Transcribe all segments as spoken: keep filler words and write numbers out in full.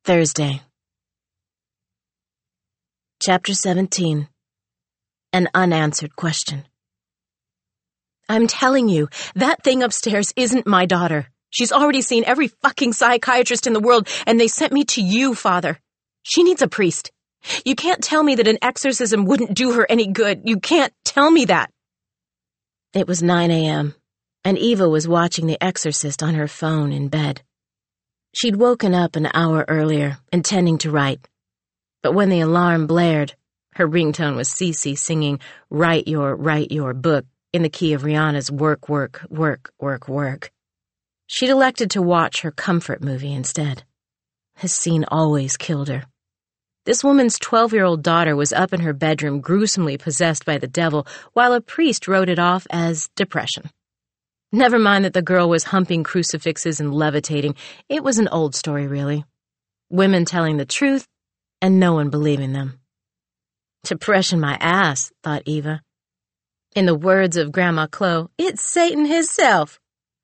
Thursday. Chapter seventeen. An unanswered question. I'm telling you, that thing upstairs isn't my daughter. She's already seen every fucking psychiatrist in the world, and they sent me to you, Father. She needs a priest. You can't tell me that an exorcism wouldn't do her any good. You can't tell me that. It was nine a.m., and Eva was watching The Exorcist on her phone in bed. She'd woken up an hour earlier, intending to write. But when the alarm blared, her ringtone was Cece singing Write Your, Write Your Book in the key of Rihanna's Work, Work, Work, Work, Work. She'd elected to watch her comfort movie instead. This scene always killed her. This woman's twelve-year-old daughter was up in her bedroom gruesomely possessed by the devil, while a priest wrote it off as depression. Never mind that the girl was humping crucifixes and levitating. It was an old story, really. Women telling the truth, and no one believing them. Depression my ass, thought Eva. In the words of Grandma Chloe, it's Satan himself.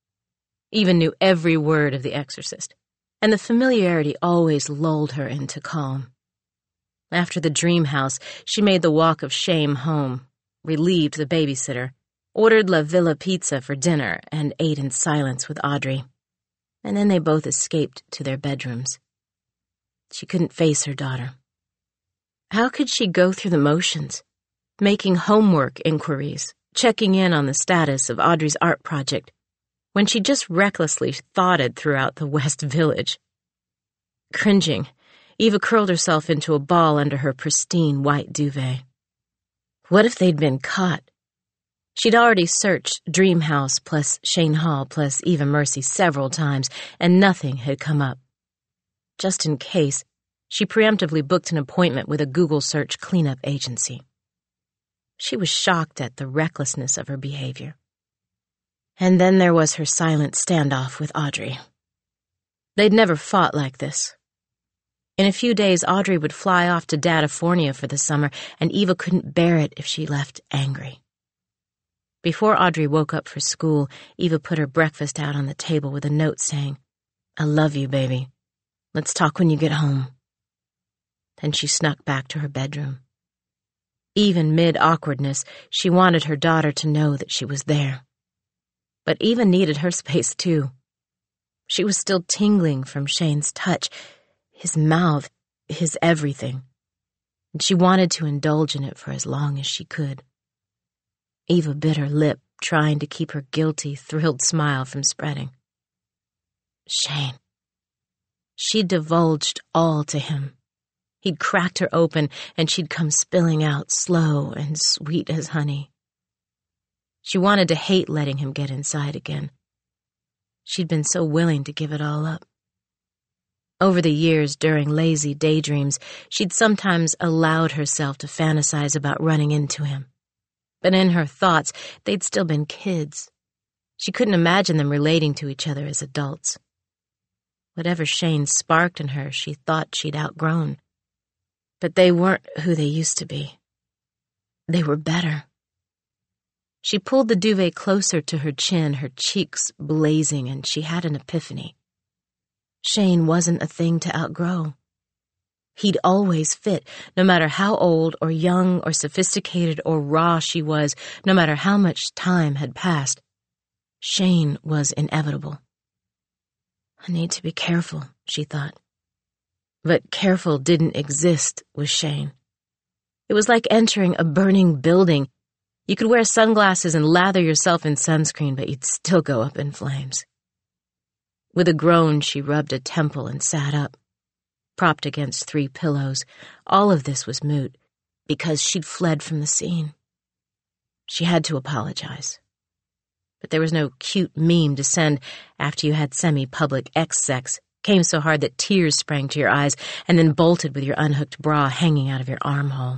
Eva knew every word of The Exorcist, and the familiarity always lulled her into calm. After the dream house, she made the walk of shame home, relieved the babysitter, ordered La Villa pizza for dinner, and ate in silence with Audrey. And then they both escaped to their bedrooms. She couldn't face her daughter. How could she go through the motions, making homework inquiries, checking in on the status of Audrey's art project, when she just recklessly thoughted throughout the West Village? Cringing, Eva curled herself into a ball under her pristine white duvet. What if they'd been caught? She'd already searched Dream House plus Shane Hall plus Eva Mercy several times, and nothing had come up. Just in case, she preemptively booked an appointment with a Google search cleanup agency. She was shocked at the recklessness of her behavior. And then there was her silent standoff with Audrey. They'd never fought like this. In a few days, Audrey would fly off to Datafornia for the summer, and Eva couldn't bear it if she left angry. Before Audrey woke up for school, Eva put her breakfast out on the table with a note saying, I love you, baby. Let's talk when you get home. Then she snuck back to her bedroom. Even mid-awkwardness, she wanted her daughter to know that she was there. But Eva needed her space, too. She was still tingling from Shane's touch, his mouth, his everything. And she wanted to indulge in it for as long as she could. Eva bit her lip, trying to keep her guilty, thrilled smile from spreading. Shane. She'd divulged all to him. He'd cracked her open, and she'd come spilling out, slow and sweet as honey. She wanted to hate letting him get inside again. She'd been so willing to give it all up. Over the years, during lazy daydreams, she'd sometimes allowed herself to fantasize about running into him. But in her thoughts, they'd still been kids. She couldn't imagine them relating to each other as adults. Whatever Shane sparked in her, she thought she'd outgrown. But they weren't who they used to be. They were better. She pulled the duvet closer to her chin, her cheeks blazing, and she had an epiphany. Shane wasn't a thing to outgrow. He'd always fit, no matter how old or young or sophisticated or raw she was, no matter how much time had passed. Shane was inevitable. I need to be careful, she thought. But careful didn't exist with Shane. It was like entering a burning building. You could wear sunglasses and lather yourself in sunscreen, but you'd still go up in flames. With a groan, she rubbed a temple and sat up. Propped against three pillows, all of this was moot, because she'd fled from the scene. She had to apologize. But there was no cute meme to send after you had semi-public X-sex, came so hard that tears sprang to your eyes, and then bolted with your unhooked bra hanging out of your armhole.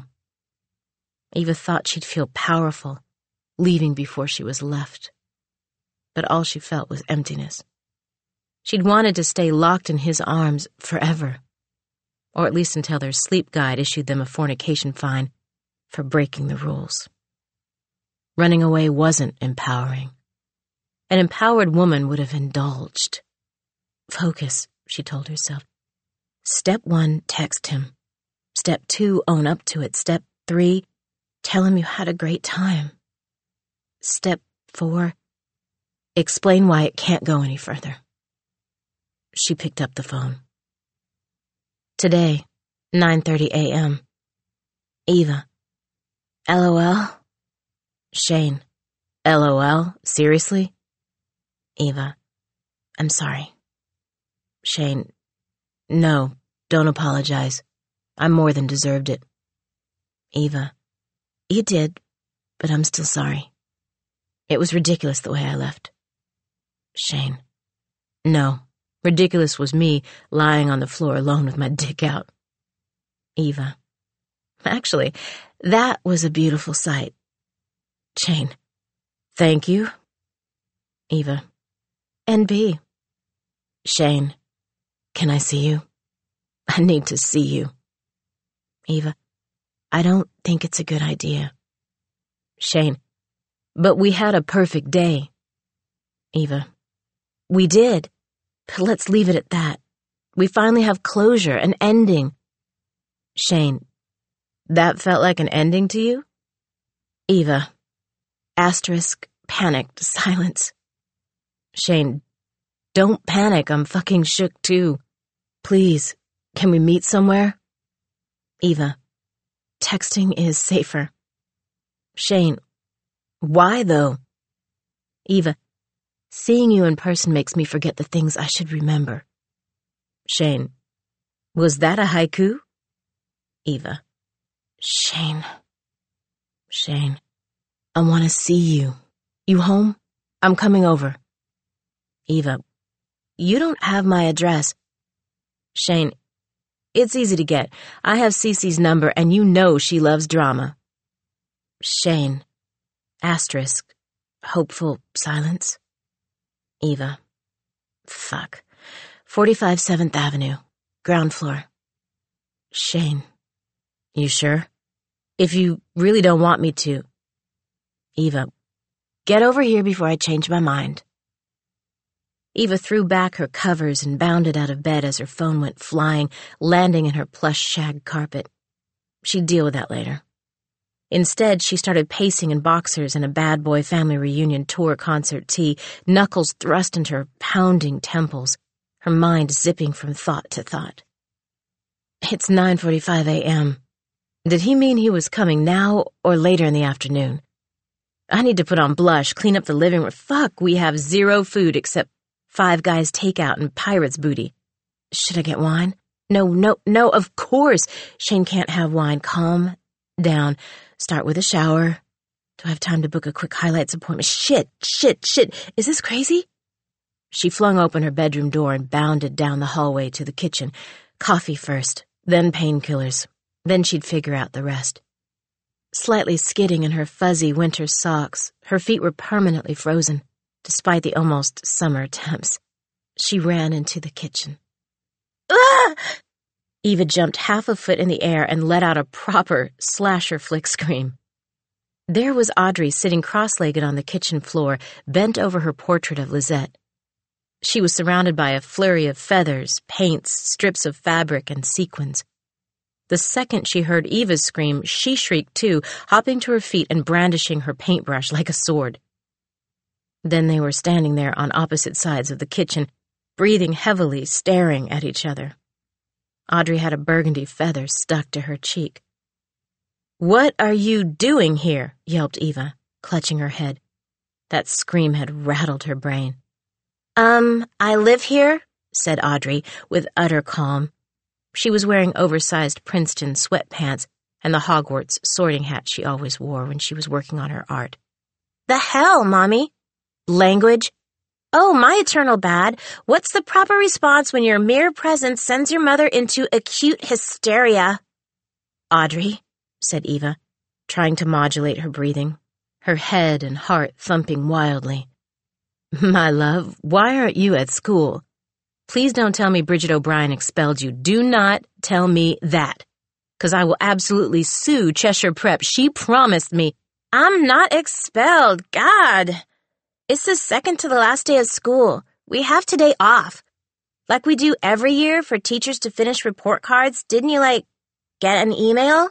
Eva thought she'd feel powerful, leaving before she was left. But all she felt was emptiness. She'd wanted to stay locked in his arms forever. Or at least until their sleep guide issued them a fornication fine for breaking the rules. Running away wasn't empowering. An empowered woman would have indulged. Focus, she told herself. Step one, text him. Step two, own up to it. Step three, tell him you had a great time. Step four, explain why it can't go any further. She picked up the phone. Today, nine thirty a.m. Eva. LOL? Shane. LOL? Seriously? Eva. I'm sorry. Shane. No, don't apologize. I more than deserved it. Eva. You did, but I'm still sorry. It was ridiculous the way I left. Shane. No, ridiculous was me lying on the floor alone with my dick out. Eva. Actually, that was a beautiful sight. Shane. Thank you. Eva. N B. Shane. Can I see you? I need to see you. Eva. I don't think it's a good idea. Shane. But we had a perfect day. Eva. We did. But let's leave it at that. We finally have closure, an ending. Shane. That felt like an ending to you? Eva. Asterisk, panicked, silence. Shane. Don't panic, I'm fucking shook too. Please, can we meet somewhere? Eva. Texting is safer. Shane. Why though? Eva. Seeing you in person makes me forget the things I should remember. Shane. Was that a haiku? Eva. Shane. Shane. I want to see you. You home? I'm coming over. Eva. You don't have my address. Shane. It's easy to get. I have Cece's number and you know she loves drama. Shane. Asterisk. Hopeful silence. Eva. Fuck. forty-five seventh Avenue. Ground floor. Shane. You sure? If you really don't want me to. Eva. Get over here before I change my mind. Eva threw back her covers and bounded out of bed as her phone went flying, landing in her plush shag carpet. She'd deal with that later. Instead, she started pacing in boxers in a Bad Boy Family Reunion tour concert tee, knuckles thrust into her pounding temples, her mind zipping from thought to thought. It's nine forty-five a.m. Did he mean he was coming now or later in the afternoon? I need to put on blush, clean up the living room. Fuck, we have zero food except Five Guys takeout and pirate's booty. Should I get wine? No, no, no, of course. Shane can't have wine. Calm down. Start with a shower. Do I have time to book a quick highlights appointment? Shit, shit, shit. Is this crazy? She flung open her bedroom door and bounded down the hallway to the kitchen. Coffee first, then painkillers. Then she'd figure out the rest. Slightly skidding in her fuzzy winter socks, her feet were permanently frozen, despite the almost summer temps. She ran into the kitchen. Ah! Eva jumped half a foot in the air and let out a proper slasher flick scream. There was Audrey sitting cross-legged on the kitchen floor, bent over her portrait of Lisette. She was surrounded by a flurry of feathers, paints, strips of fabric, and sequins. The second she heard Eva's scream, she shrieked too, hopping to her feet and brandishing her paintbrush like a sword. Then they were standing there on opposite sides of the kitchen, breathing heavily, staring at each other. Audrey had a burgundy feather stuck to her cheek. "What are you doing here?" yelped Eva, clutching her head. That scream had rattled her brain. Um, I live here, said Audrey, with utter calm. She was wearing oversized Princeton sweatpants and the Hogwarts sorting hat she always wore when she was working on her art. The hell, Mommy? Language? Oh, my eternal bad. What's the proper response when your mere presence sends your mother into acute hysteria? Audrey, said Eva, trying to modulate her breathing, her head and heart thumping wildly. My love, why aren't you at school? Please don't tell me Bridget O'Brien expelled you. Do not tell me that, because I will absolutely sue Cheshire Prep. She promised me. I'm not expelled. God. It's the second to the last day of school. We have today off. Like we do every year for teachers to finish report cards. Didn't you, like, get an email?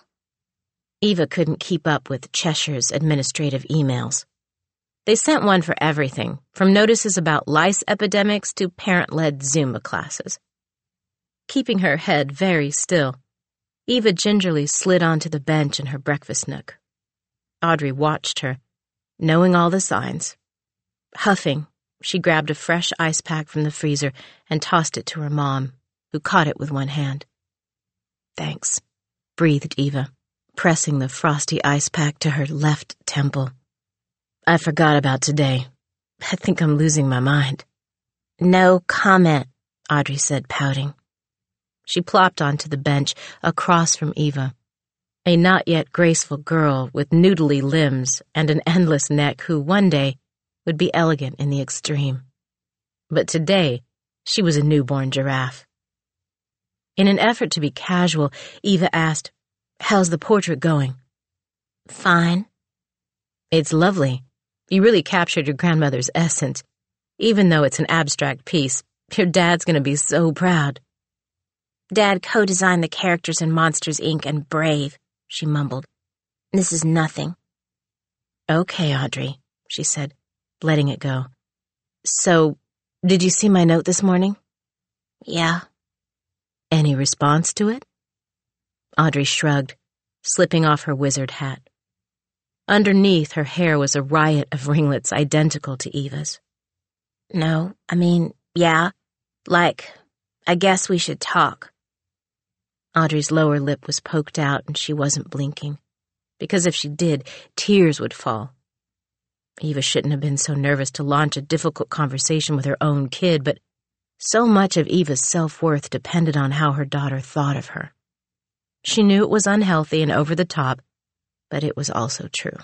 Eva couldn't keep up with Cheshire's administrative emails. They sent one for everything, from notices about lice epidemics to parent-led Zumba classes. Keeping her head very still, Eva gingerly slid onto the bench in her breakfast nook. Audrey watched her, knowing all the signs. Huffing, she grabbed a fresh ice pack from the freezer and tossed it to her mom, who caught it with one hand. "Thanks," breathed Eva, pressing the frosty ice pack to her left temple. "I forgot about today. I think I'm losing my mind." "No comment," Audrey said, pouting. She plopped onto the bench across from Eva, a not-yet graceful girl with noodly limbs and an endless neck who one day would be elegant in the extreme. But today, she was a newborn giraffe. In an effort to be casual, Eva asked, "How's the portrait going?" "Fine." "It's lovely. You really captured your grandmother's essence. Even though it's an abstract piece, your dad's gonna be so proud." "Dad co-designed the characters in Monsters, Incorporated and Brave," she mumbled. "This is nothing." "Okay, Audrey," she said, letting it go. "So, did you see my note this morning?" "Yeah." "Any response to it?" Audrey shrugged, slipping off her wizard hat. Underneath, her hair was a riot of ringlets identical to Eva's. "No, I mean, yeah, like, I guess we should talk." Audrey's lower lip was poked out and she wasn't blinking, because if she did, tears would fall. Eva shouldn't have been so nervous to launch a difficult conversation with her own kid, but so much of Eva's self-worth depended on how her daughter thought of her. She knew it was unhealthy and over the top, but it was also true.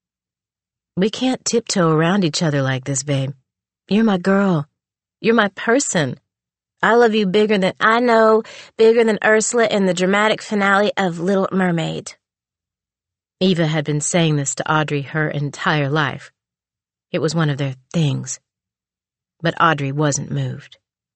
"We can't tiptoe around each other like this, babe. You're my girl. You're my person. I love you bigger than I know, bigger than Ursula in the dramatic finale of Little Mermaid." Eva had been saying this to Audrey her entire life. It was one of their things. But Audrey wasn't moved.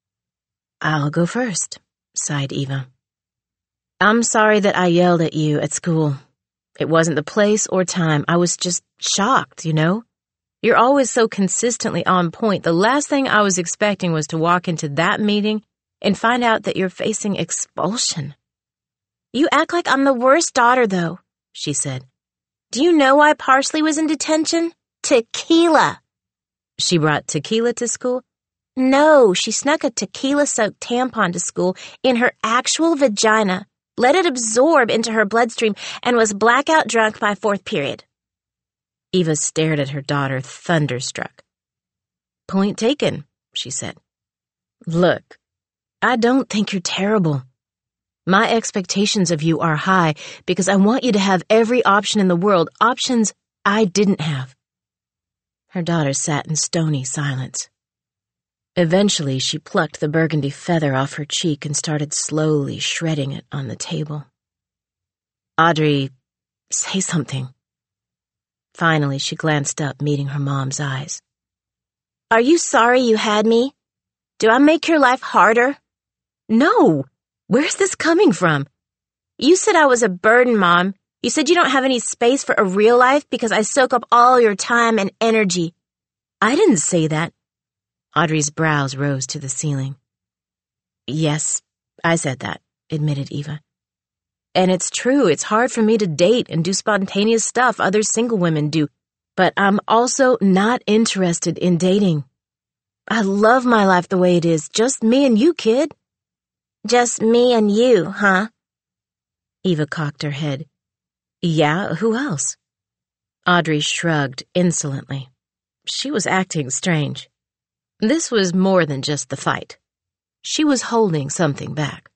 "I'll go first," sighed Eva. "I'm sorry that I yelled at you at school. It wasn't the place or time. I was just shocked, you know? You're always so consistently on point. The last thing I was expecting was to walk into that meeting and find out that you're facing expulsion." "You act like I'm the worst daughter, though," she said. "Do you know why Parsley was in detention? Tequila." "She brought tequila to school?" "No, she snuck a tequila-soaked tampon to school in her actual vagina, let it absorb into her bloodstream, and was blackout drunk by fourth period." Eva stared at her daughter, thunderstruck. "Point taken," she said. "Look, I don't think you're terrible. My expectations of you are high because I want you to have every option in the world, options I didn't have." Her daughter sat in stony silence. Eventually, she plucked the burgundy feather off her cheek and started slowly shredding it on the table. "Audrey, say something." Finally, she glanced up, meeting her mom's eyes. "Are you sorry you had me? Do I make your life harder?" "No! Where's this coming from?" "You said I was a burden, Mom. You said you don't have any space for a real life because I soak up all your time and energy." "I didn't say that." Audrey's brows rose to the ceiling. "Yes, I said that," admitted Eva. "And it's true, it's hard for me to date and do spontaneous stuff other single women do, but I'm also not interested in dating. I love my life the way it is, just me and you, kid." "Just me and you, huh?" Eva cocked her head. "Yeah, who else?" Audrey shrugged insolently. She was acting strange. This was more than just the fight. She was holding something back.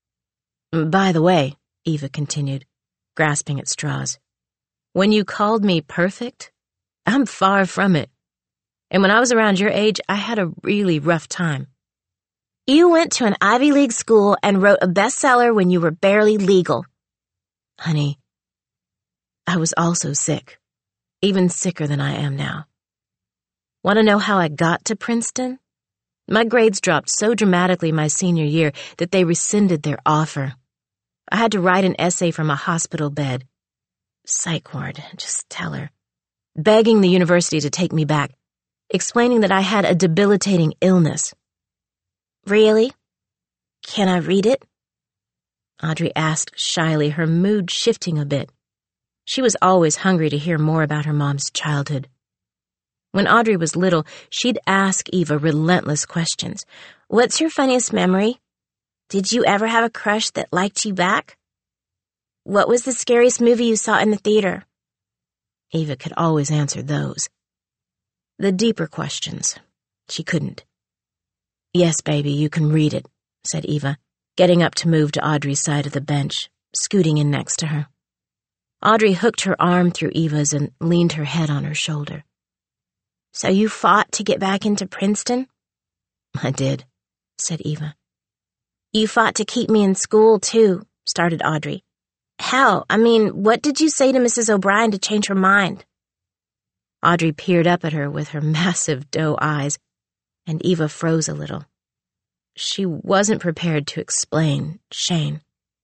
"By the way," Eva continued, grasping at straws, "when you called me perfect, I'm far from it. And when I was around your age, I had a really rough time." "You went to an Ivy League school and wrote a bestseller when you were barely legal." "Honey, I was also sick, even sicker than I am now. Want to know how I got to Princeton? My grades dropped so dramatically my senior year that they rescinded their offer. I had to write an essay from a hospital bed. Psych ward, just tell her. Begging the university to take me back, explaining that I had a debilitating illness. Really? Can I read it? Audrey asked shyly, her mood shifting a bit. She was always hungry to hear more about her mom's childhood. When Audrey was little, she'd ask Eva relentless questions. What's your funniest memory? Did you ever have a crush that liked you back? What was the scariest movie you saw in the theater? Eva could always answer those. The deeper questions, she couldn't. Yes, baby, you can read it, said Eva, getting up to move to Audrey's side of the bench, scooting in next to her. Audrey hooked her arm through Eva's and leaned her head on her shoulder. So you fought to get back into Princeton? I did, said Eva. You fought to keep me in school, too, started Audrey. How? I mean, what did you say to Missus O'Brien to change her mind? Audrey peered up at her with her massive doe eyes, and Eva froze a little. She wasn't prepared to explain Shane.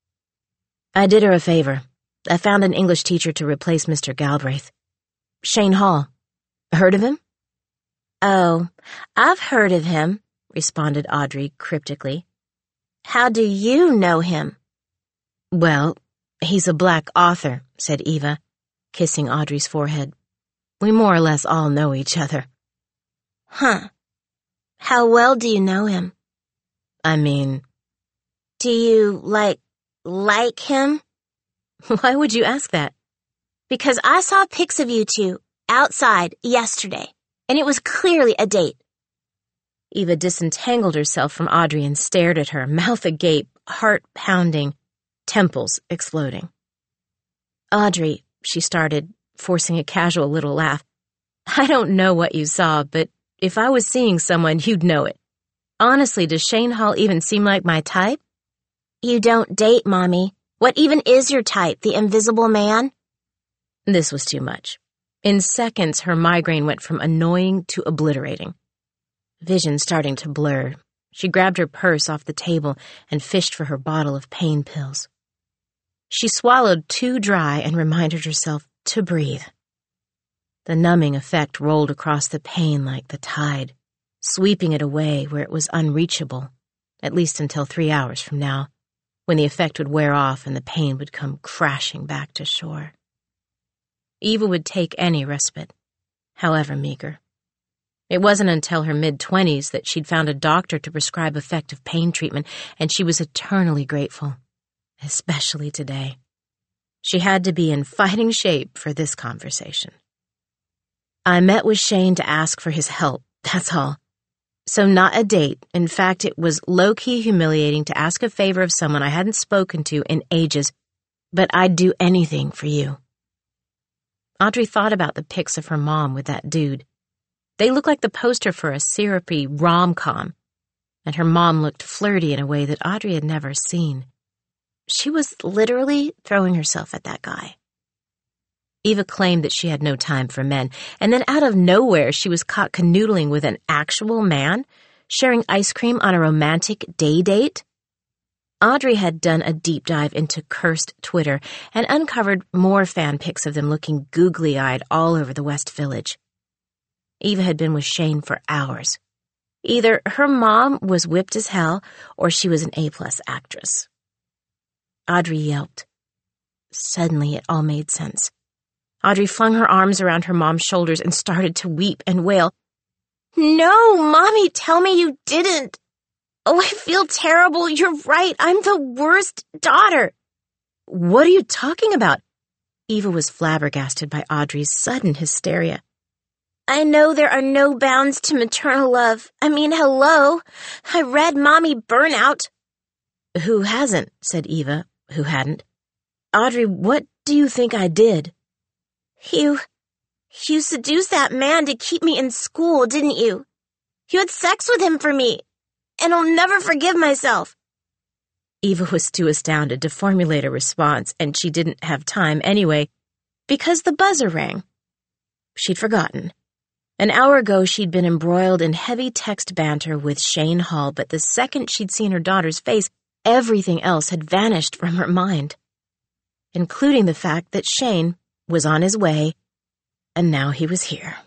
I did her a favor. I found an English teacher to replace Mister Galbraith. Shane Hall. Heard of him? Oh, I've heard of him, responded Audrey cryptically. How do you know him? Well, he's a black author, said Eva, kissing Audrey's forehead. We more or less all know each other. Huh. How well do you know him? I mean... Do you, like, like him? Why would you ask that? Because I saw pics of you two outside yesterday, and it was clearly a date. Eva disentangled herself from Audrey and stared at her, mouth agape, heart pounding, temples exploding. Audrey, she started, forcing a casual little laugh. I don't know what you saw, but if I was seeing someone, you'd know it. Honestly, does Shane Hall even seem like my type? You don't date, Mommy. What even is your type, the invisible man? This was too much. In seconds, her migraine went from annoying to obliterating. Vision starting to blur, she grabbed her purse off the table and fished for her bottle of pain pills. She swallowed two dry and reminded herself to breathe. The numbing effect rolled across the pain like the tide, sweeping it away where it was unreachable, at least until three hours from now, when the effect would wear off and the pain would come crashing back to shore. Eva would take any respite, however meager. It wasn't until her mid-twenties that she'd found a doctor to prescribe effective pain treatment, and she was eternally grateful, especially today. She had to be in fighting shape for this conversation. I met with Shane to ask for his help, that's all. So not a date. In fact, it was low-key humiliating to ask a favor of someone I hadn't spoken to in ages, but I'd do anything for you. Audrey thought about the pics of her mom with that dude. They looked like the poster for a syrupy rom-com, and her mom looked flirty in a way that Audrey had never seen. She was literally throwing herself at that guy. Eva claimed that she had no time for men, and then out of nowhere she was caught canoodling with an actual man, sharing ice cream on a romantic day date. Audrey had done a deep dive into cursed Twitter and uncovered more fan pics of them looking googly-eyed all over the West Village. Eva had been with Shane for hours. Either her mom was whipped as hell, or she was an A-plus actress. Audrey yelped. Suddenly it all made sense. Audrey flung her arms around her mom's shoulders and started to weep and wail. No, Mommy, tell me you didn't. Oh, I feel terrible. You're right. I'm the worst daughter. What are you talking about? Eva was flabbergasted by Audrey's sudden hysteria. I know there are no bounds to maternal love. I mean, hello. I read Mommy Burnout. Who hasn't, said Eva, who hadn't. Audrey, what do you think I did? You, you seduced that man to keep me in school, didn't you? You had sex with him for me, and I'll never forgive myself. Eva was too astounded to formulate a response, and she didn't have time anyway, because the buzzer rang. She'd forgotten. An hour ago, she'd been embroiled in heavy text banter with Shane Hall, but the second she'd seen her daughter's face, everything else had vanished from her mind, including the fact that Shane was on his way, and now he was here.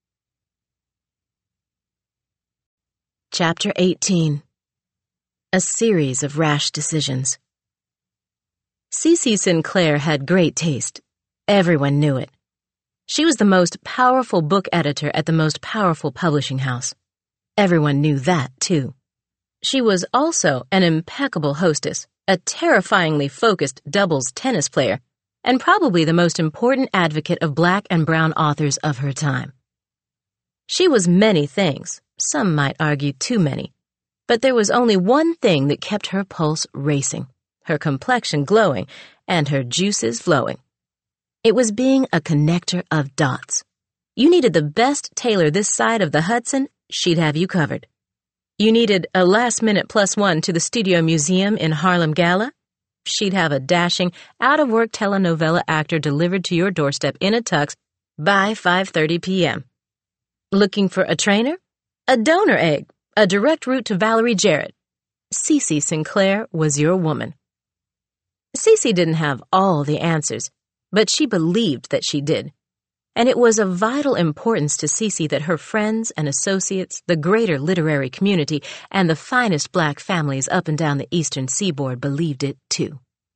Chapter eighteen. A series of rash decisions. Cece Sinclair had great taste. Everyone knew it. She was the most powerful book editor at the most powerful publishing house. Everyone knew that, too. She was also an impeccable hostess, a terrifyingly focused doubles tennis player, and probably the most important advocate of black and brown authors of her time. She was many things, some might argue too many, but there was only one thing that kept her pulse racing, her complexion glowing, and her juices flowing. It was being a connector of dots. You needed the best tailor this side of the Hudson, she'd have you covered. You needed a last-minute plus one to the Studio Museum in Harlem Gala? She'd have a dashing, out-of-work telenovela actor delivered to your doorstep in a tux by five thirty p.m. Looking for a trainer? A donor egg, a direct route to Valerie Jarrett. Cece Sinclair was your woman. Cece didn't have all the answers, but she believed that she did. And it was of vital importance to Cece that her friends and associates, the greater literary community, and the finest black families up and down the eastern seaboard believed it, too.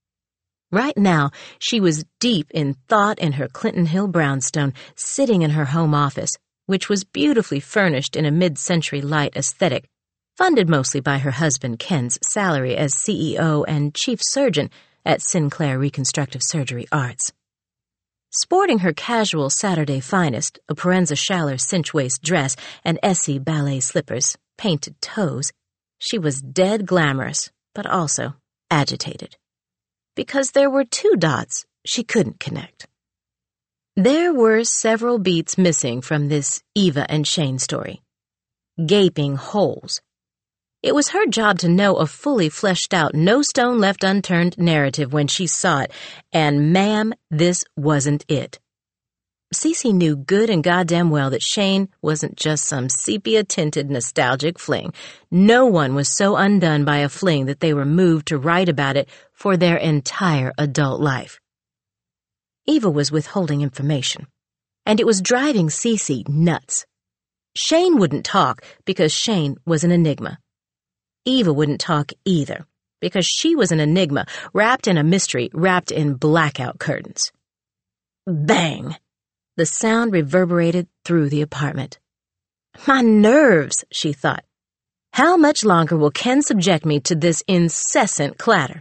Right now, she was deep in thought in her Clinton Hill brownstone, sitting in her home office, which was beautifully furnished in a mid-century light aesthetic, funded mostly by her husband Ken's salary as C E O and chief surgeon at Sinclair Reconstructive Surgery Arts. Sporting her casual Saturday finest, a Parenza Schaller cinch-waist dress and Essie ballet slippers, painted toes, she was dead glamorous, but also agitated. Because there were two dots she couldn't connect. There were several beats missing from this Eva and Shane story. Gaping holes. It was her job to know a fully fleshed-out, no-stone-left-unturned narrative when she saw it, and ma'am, this wasn't it. Cece knew good and goddamn well that Shane wasn't just some sepia-tinted nostalgic fling. No one was so undone by a fling that they were moved to write about it for their entire adult life. Eva was withholding information, and it was driving Cece nuts. Shane wouldn't talk because Shane was an enigma. Eva wouldn't talk either, because she was an enigma, wrapped in a mystery, wrapped in blackout curtains. Bang! The sound reverberated through the apartment. My nerves, she thought. How much longer will Ken subject me to this incessant clatter?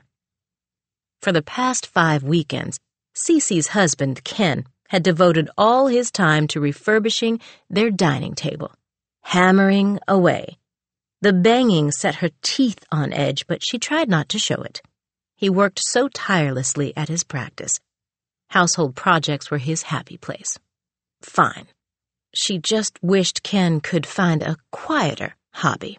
For the past five weekends, Cece's husband, Ken, had devoted all his time to refurbishing their dining table, hammering away. The banging set her teeth on edge, but she tried not to show it. He worked so tirelessly at his practice. Household projects were his happy place. Fine. She just wished Ken could find a quieter hobby.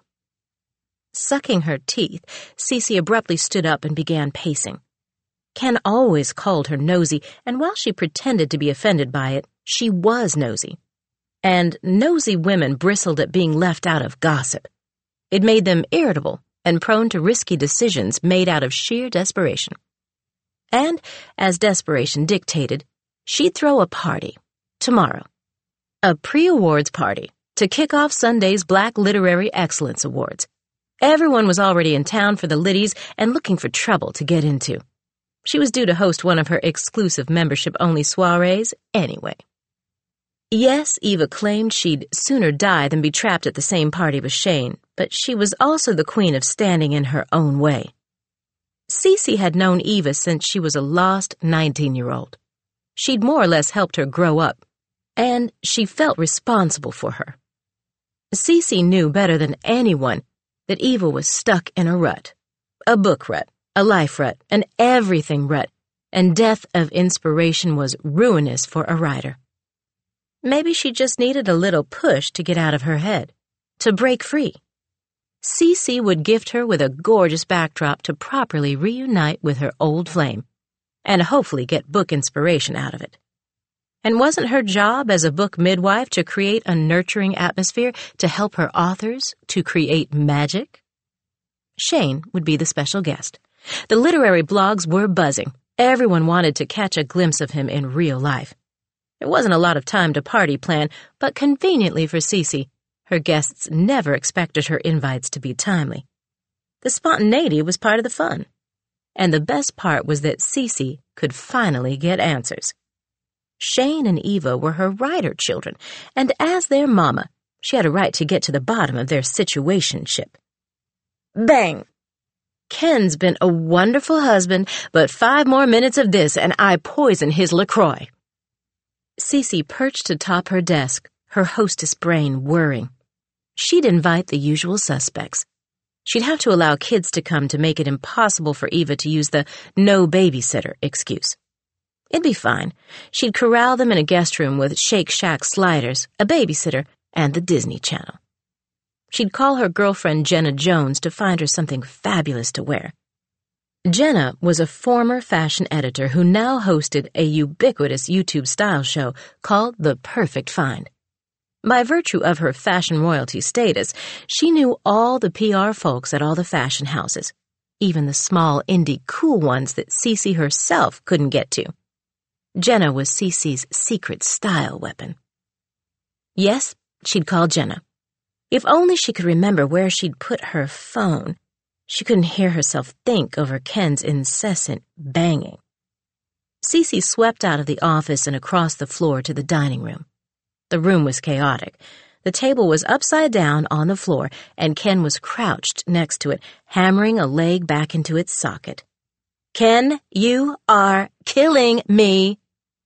Sucking her teeth, Cece abruptly stood up and began pacing. Ken always called her nosy, and while she pretended to be offended by it, she was nosy. And nosy women bristled at being left out of gossip. It made them irritable and prone to risky decisions made out of sheer desperation. And, as desperation dictated, she'd throw a party, tomorrow. A pre-awards party to kick off Sunday's Black Literary Excellence Awards. Everyone was already in town for the Liddies and looking for trouble to get into. She was due to host one of her exclusive membership-only soirees anyway. Yes, Eva claimed she'd sooner die than be trapped at the same party with Shane, but she was also the queen of standing in her own way. Cece had known Eva since she was a lost nineteen-year-old. She'd more or less helped her grow up, and she felt responsible for her. Cece knew better than anyone that Eva was stuck in a rut, a book rut, a life rut, an everything rut, and death of inspiration was ruinous for a writer. Maybe she just needed a little push to get out of her head, to break free. Cece would gift her with a gorgeous backdrop to properly reunite with her old flame, and hopefully get book inspiration out of it. And wasn't her job as a book midwife to create a nurturing atmosphere to help her authors to create magic? Shane would be the special guest. The literary blogs were buzzing. Everyone wanted to catch a glimpse of him in real life. There wasn't a lot of time to party plan, but conveniently for Cece, her guests never expected her invites to be timely. The spontaneity was part of the fun. And the best part was that Cece could finally get answers. Shane and Eva were her writer children, and as their mama, she had a right to get to the bottom of their situationship. Bang! Ken's been a wonderful husband, but five more minutes of this and I poison his LaCroix. Cece perched atop her desk, her hostess brain whirring. She'd invite the usual suspects. She'd have to allow kids to come to make it impossible for Eva to use the no babysitter excuse. It'd be fine. She'd corral them in a guest room with Shake Shack sliders, a babysitter, and the Disney Channel. She'd call her girlfriend Jenna Jones to find her something fabulous to wear. Jenna was a former fashion editor who now hosted a ubiquitous YouTube style show called The Perfect Find. By virtue of her fashion royalty status, she knew all the P R folks at all the fashion houses, even the small indie cool ones that Cece herself couldn't get to. Jenna was Cece's secret style weapon. Yes, she'd call Jenna. If only she could remember where she'd put her phone. She couldn't hear herself think over Ken's incessant banging. Cece swept out of the office and across the floor to the dining room. The room was chaotic. The table was upside down on the floor, and Ken was crouched next to it, hammering a leg back into its socket. "Ken, you are killing me."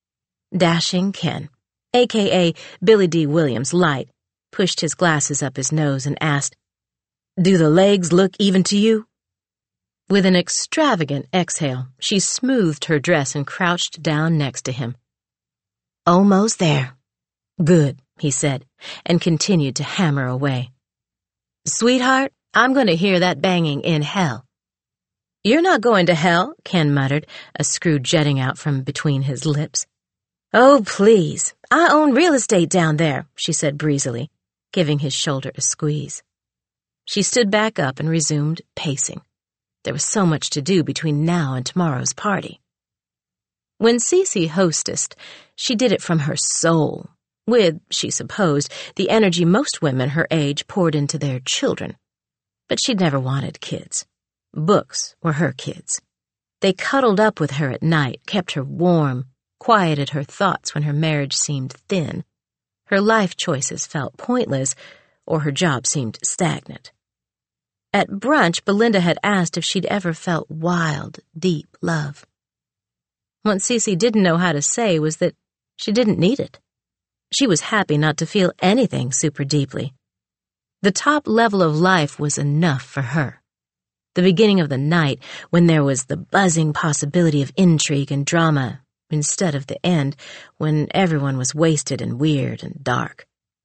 Dashing Ken, a k a. Billy D. Williams Light, pushed his glasses up his nose and asked, "Do the legs look even to you?" With an extravagant exhale, she smoothed her dress and crouched down next to him. "Almost there." "Good," he said, and continued to hammer away. "Sweetheart, I'm going to hear that banging in hell." "You're not going to hell," Ken muttered, a screw jetting out from between his lips. "Oh, please, I own real estate down there," she said breezily, giving his shoulder a squeeze. She stood back up and resumed pacing. There was so much to do between now and tomorrow's party. When Cece hostessed, she did it from her soul, with, she supposed, the energy most women her age poured into their children. But she'd never wanted kids. Books were her kids. They cuddled up with her at night, kept her warm, quieted her thoughts when her marriage seemed thin, her life choices felt pointless, or her job seemed stagnant. At brunch, Belinda had asked if she'd ever felt wild, deep love. What Cece didn't know how to say was that she didn't need it. She was happy not to feel anything super deeply. The top level of life was enough for her. The beginning of the night, when there was the buzzing possibility of intrigue and drama, instead of the end, when everyone was wasted and weird and dark.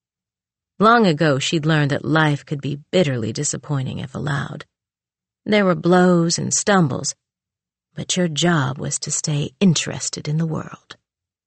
Long ago, she'd learned that life could be bitterly disappointing if allowed. There were blows and stumbles, but your job was to stay interested in the world.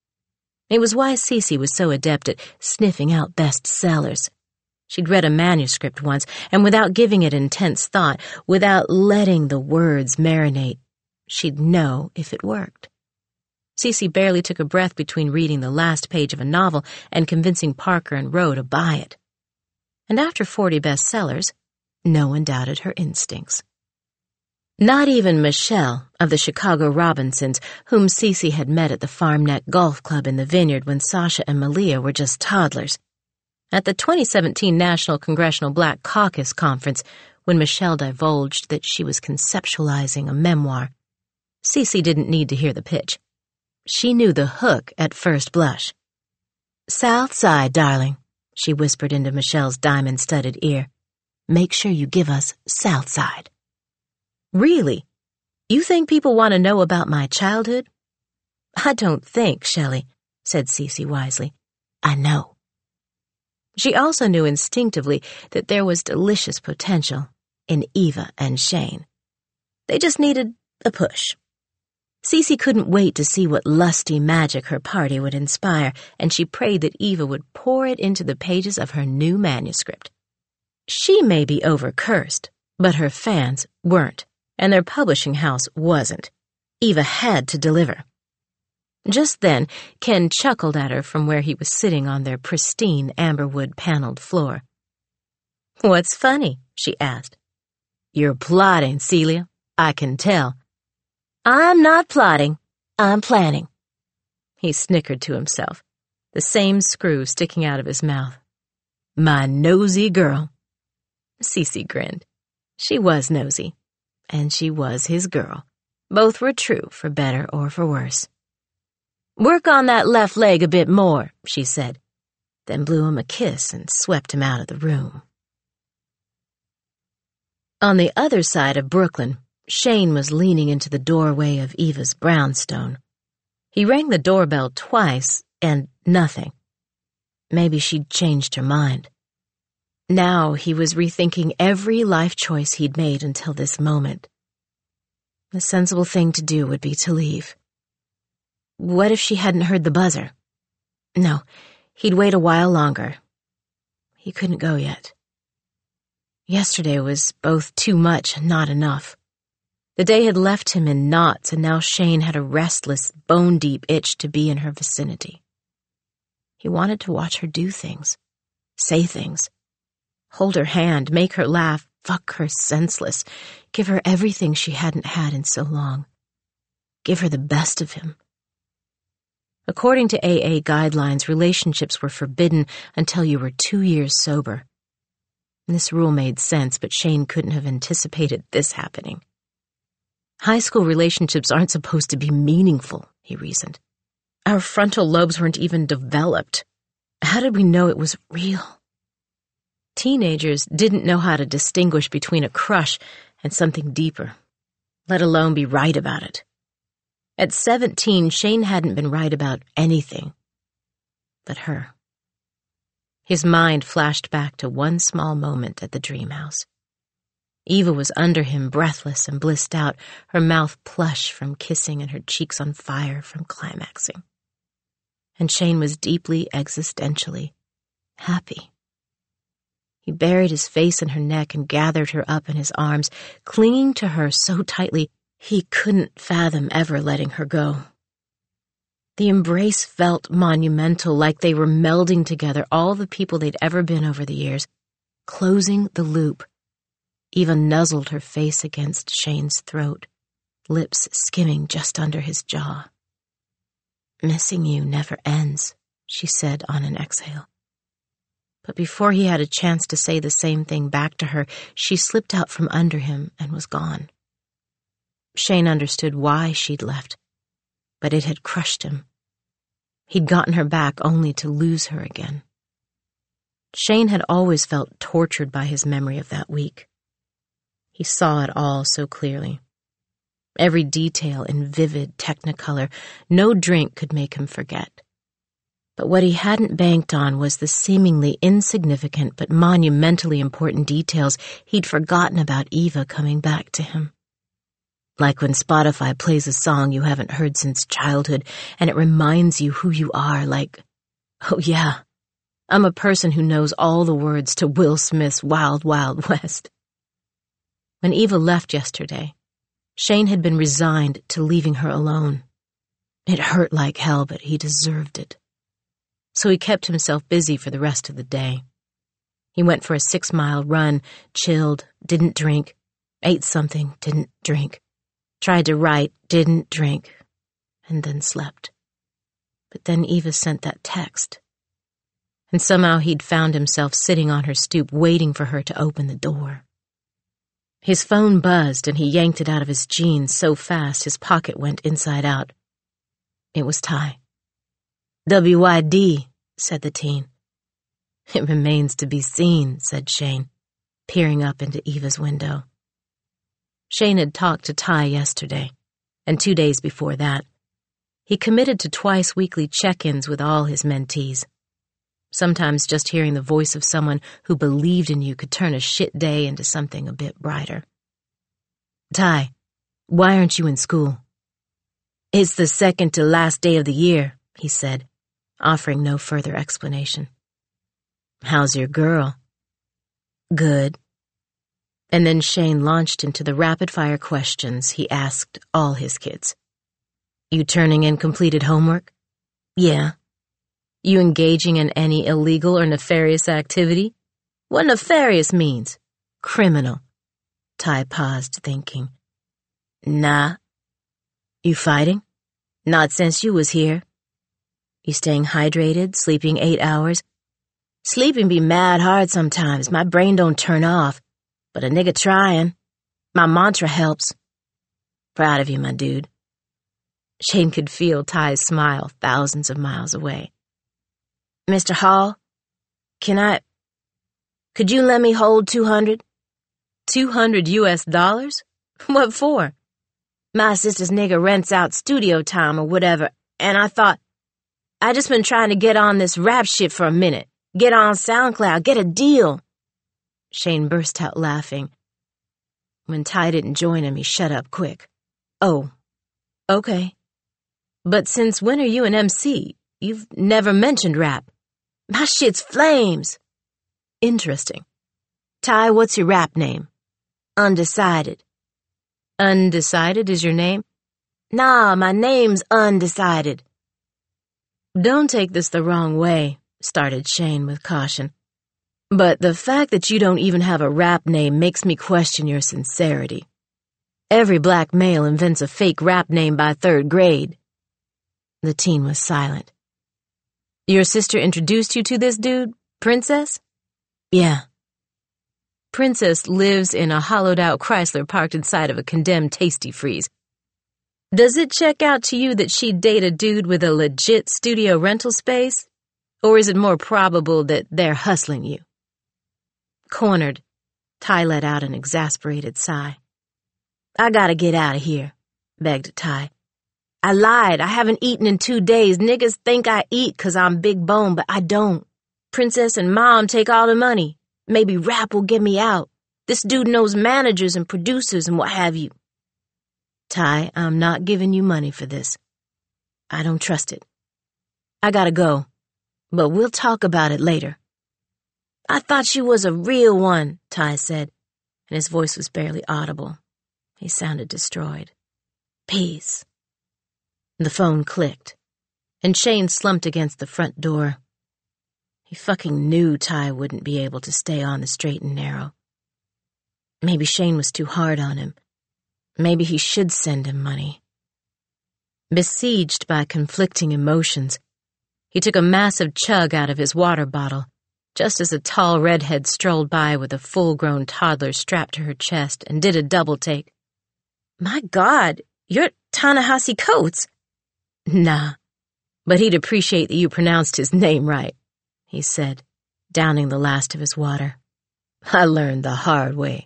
It was why Cece was so adept at sniffing out bestsellers. She'd read a manuscript once, and without giving it intense thought, without letting the words marinate, she'd know if it worked. Cece barely took a breath between reading the last page of a novel and convincing Parker and Roe to buy it. And after forty bestsellers, no one doubted her instincts. Not even Michelle of the Chicago Robinsons, whom Cece had met at the FarmNet Golf Club in the Vineyard when Sasha and Malia were just toddlers. At the twenty seventeen National Congressional Black Caucus Conference, when Michelle divulged that she was conceptualizing a memoir, Cece didn't need to hear the pitch. She knew the hook at first blush. "South Side, darling," she whispered into Michelle's diamond-studded ear. "Make sure you give us South Side." "Really? You think people want to know about my childhood?" "I don't think, Shelley," said Cece wisely. "I know." She also knew instinctively that there was delicious potential in Eva and Shane. They just needed a push. Cece couldn't wait to see what lusty magic her party would inspire, and she prayed that Eva would pour it into the pages of her new manuscript. She may be over-cursed, but her fans weren't, and their publishing house wasn't. Eva had to deliver. Just then, Ken chuckled at her from where he was sitting on their pristine amberwood paneled floor. "What's funny?" she asked. "You're plotting, Celia. I can tell." "I'm not plotting. I'm planning." He snickered to himself, the same screw sticking out of his mouth. "My nosy girl." Cece grinned. She was nosy, and she was his girl. Both were true, for better or for worse. "Work on that left leg a bit more," she said, then blew him a kiss and swept him out of the room. On the other side of Brooklyn, Shane was leaning into the doorway of Eva's brownstone. He rang the doorbell twice, and nothing. Maybe she'd changed her mind. Now he was rethinking every life choice he'd made until this moment. The sensible thing to do would be to leave. What if she hadn't heard the buzzer? No, he'd wait a while longer. He couldn't go yet. Yesterday was both too much and not enough. The day had left him in knots, and now Shane had a restless, bone-deep itch to be in her vicinity. He wanted to watch her do things, say things, hold her hand, make her laugh, fuck her senseless, give her everything she hadn't had in so long, give her the best of him. According to A A guidelines, relationships were forbidden until you were two years sober. This rule made sense, but Shane couldn't have anticipated this happening. High school relationships aren't supposed to be meaningful, he reasoned. Our frontal lobes weren't even developed. How did we know it was real? Teenagers didn't know how to distinguish between a crush and something deeper, let alone be right about it. At seventeen, Shane hadn't been right about anything but her. His mind flashed back to one small moment at the dream house. Eva was under him, breathless and blissed out, her mouth plush from kissing and her cheeks on fire from climaxing. And Shane was deeply, existentially happy. He buried his face in her neck and gathered her up in his arms, clinging to her so tightly he couldn't fathom ever letting her go. The embrace felt monumental, like they were melding together all the people they'd ever been over the years, closing the loop. Eva nuzzled her face against Shane's throat, lips skimming just under his jaw. "Missing you never ends," she said on an exhale. But before he had a chance to say the same thing back to her, she slipped out from under him and was gone. Shane understood why she'd left, but it had crushed him. He'd gotten her back only to lose her again. Shane had always felt tortured by his memory of that week. He saw it all so clearly. Every detail in vivid technicolor. No drink could make him forget. But what he hadn't banked on was the seemingly insignificant but monumentally important details he'd forgotten about Eva coming back to him. Like when Spotify plays a song you haven't heard since childhood and it reminds you who you are, like, oh yeah, I'm a person who knows all the words to Will Smith's Wild Wild West. When Eva left yesterday, Shane had been resigned to leaving her alone. It hurt like hell, but he deserved it. So he kept himself busy for the rest of the day. He went for a six-mile run, chilled, didn't drink, ate something, didn't drink, tried to write, didn't drink, and then slept. But then Eva sent that text. And somehow he'd found himself sitting on her stoop waiting for her to open the door. His phone buzzed and he yanked it out of his jeans so fast his pocket went inside out. It was Ty. W I D, said the teen. It remains to be seen, said Shane, peering up into Eva's window. Shane had talked to Ty yesterday, and two days before that. He committed to twice weekly check-ins with all his mentees. Sometimes just hearing the voice of someone who believed in you could turn a shit day into something a bit brighter. Ty, why aren't you in school? It's the second to last day of the year, he said, offering no further explanation. How's your girl? Good. And then Shane launched into the rapid-fire questions he asked all his kids. You turning in completed homework? Yeah. You engaging in any illegal or nefarious activity? What nefarious means? Criminal. Ty paused, thinking. Nah. You fighting? Not since you was here. You staying hydrated, sleeping eight hours? Sleeping be mad hard sometimes. My brain don't turn off. But a nigga trying. My mantra helps. Proud of you, my dude. Shane could feel Ty's smile thousands of miles away. Mister Hall, can I... Could you let me hold two hundred? Two hundred U S dollars? What for? My sister's nigga rents out studio time or whatever, and I thought, I just been trying to get on this rap shit for a minute. Get on SoundCloud, get a deal. Shane burst out laughing. When Ty didn't join him, he shut up quick. Oh, okay. But since when are you an M C? You've never mentioned rap. My shit's flames. Interesting. Ty, what's your rap name? Undecided. Undecided is your name? Nah, my name's Undecided. Don't take this the wrong way, started Shane with caution. But the fact that you don't even have a rap name makes me question your sincerity. Every black male invents a fake rap name by third grade. The teen was silent. Your sister introduced you to this dude, Princess? Yeah. Princess lives in a hollowed-out Chrysler parked inside of a condemned Tasty Freeze. Does it check out to you that she'd date a dude with a legit studio rental space? Or is it more probable that they're hustling you? Cornered, Ty let out an exasperated sigh. I gotta get out of here, begged Ty. I lied. I haven't eaten in two days. Niggas think I eat 'cause I'm big bone, but I don't. Princess and Mom take all the money. Maybe rap will get me out. This dude knows managers and producers and what have you. Ty, I'm not giving you money for this. I don't trust it. I gotta go, but we'll talk about it later. I thought she was a real one, Ty said, and his voice was barely audible. He sounded destroyed. Peace. The phone clicked, and Shane slumped against the front door. He fucking knew Ty wouldn't be able to stay on the straight and narrow. Maybe Shane was too hard on him. Maybe he should send him money. Besieged by conflicting emotions, he took a massive chug out of his water bottle, just as a tall redhead strolled by with a full-grown toddler strapped to her chest and did a double-take. My God, you're Ta-Nehisi Coates. Nah, but he'd appreciate that you pronounced his name right, he said, downing the last of his water. I learned the hard way.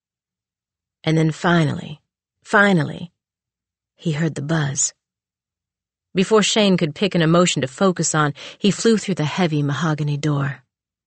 And then finally, finally, he heard the buzz. Before Shane could pick an emotion to focus on, he flew through the heavy mahogany door.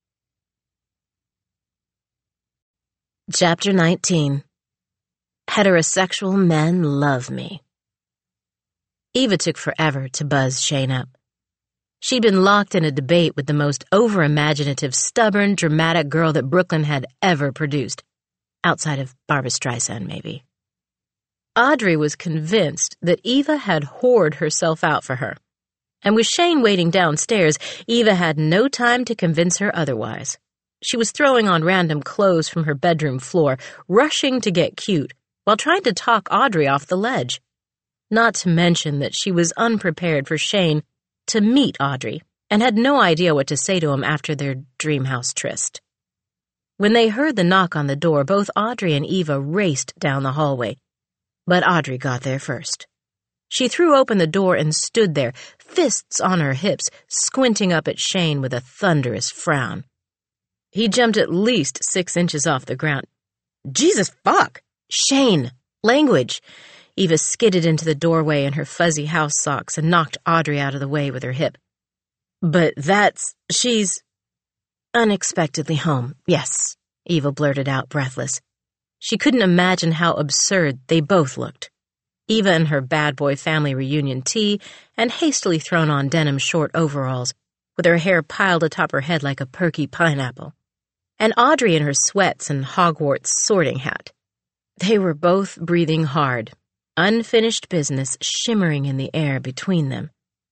Chapter nineteen. Heterosexual men love me. Eva took forever to buzz Shane up. She'd been locked in a debate with the most over-imaginative, stubborn, dramatic girl that Brooklyn had ever produced, outside of Barbra Streisand, maybe. Audrey was convinced that Eva had whored herself out for her, and with Shane waiting downstairs, Eva had no time to convince her otherwise. She was throwing on random clothes from her bedroom floor, rushing to get cute, while trying to talk Audrey off the ledge. Not to mention that she was unprepared for Shane to meet Audrey, and had no idea what to say to him after their dreamhouse tryst. When they heard the knock on the door, both Audrey and Eva raced down the hallway, but Audrey got there first. She threw open the door and stood there, fists on her hips, squinting up at Shane with a thunderous frown. He jumped at least six inches off the ground. Jesus fuck! Shane! Language! Eva skidded into the doorway in her fuzzy house socks and knocked Audrey out of the way with her hip. But that's... she's... unexpectedly home, yes, Eva blurted out, breathless. She couldn't imagine how absurd they both looked. Eva in her bad boy family reunion tee and hastily thrown on denim short overalls, with her hair piled atop her head like a perky pineapple, and Audrey in her sweats and Hogwarts sorting hat. They were both breathing hard, unfinished business shimmering in the air between them.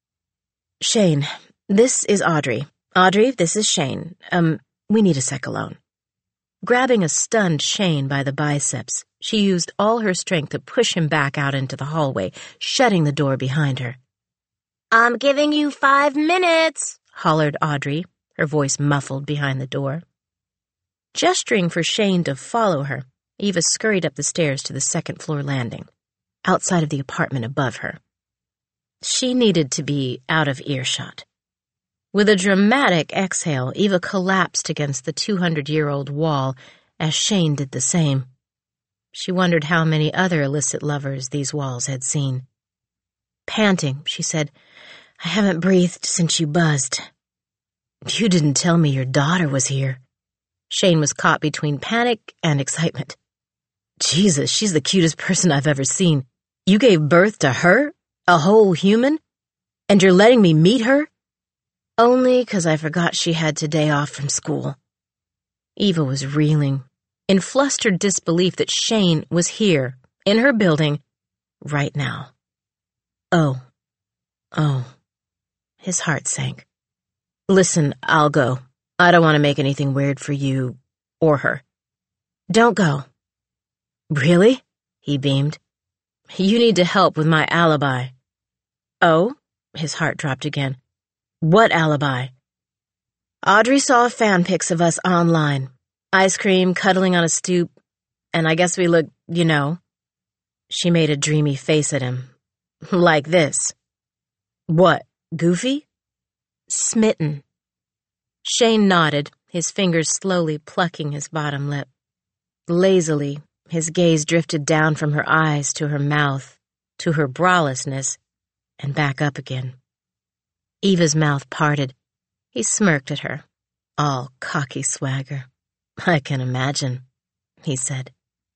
"Shane, this is Audrey. Audrey, this is Shane. Um, we need a sec alone." Grabbing a stunned Shane by the biceps, she used all her strength to push him back out into the hallway, shutting the door behind her. "I'm giving you five minutes," hollered Audrey, her voice muffled behind the door. Gesturing for Shane to follow her, Eva scurried up the stairs to the second-floor landing, outside of the apartment above her. She needed to be out of earshot. With a dramatic exhale, Eva collapsed against the two-hundred-year-old wall as Shane did the same. She wondered how many other illicit lovers these walls had seen. Panting, she said, "I haven't breathed since you buzzed." "You didn't tell me your daughter was here." Shane was caught between panic and excitement. "Jesus, she's the cutest person I've ever seen. You gave birth to her? A whole human? And you're letting me meet her?" "Only 'cause I forgot she had today off from school." Eva was reeling, in flustered disbelief that Shane was here, in her building, right now. Oh. Oh. His heart sank. "Listen, I'll go. I don't want to make anything weird for you or her." "Don't go." "Really?" he beamed. "You need to help with my alibi." "Oh?" His heart dropped again. "What alibi?" "Audrey saw fan pics of us online. Ice cream, cuddling on a stoop, and I guess we look, you know." She made a dreamy face at him. "Like this." "What, goofy?" "Smitten." Shane nodded, his fingers slowly plucking his bottom lip. Lazily, his gaze drifted down from her eyes to her mouth, to her bralessness, and back up again. Eva's mouth parted. He smirked at her, all cocky swagger. "I can imagine," he said.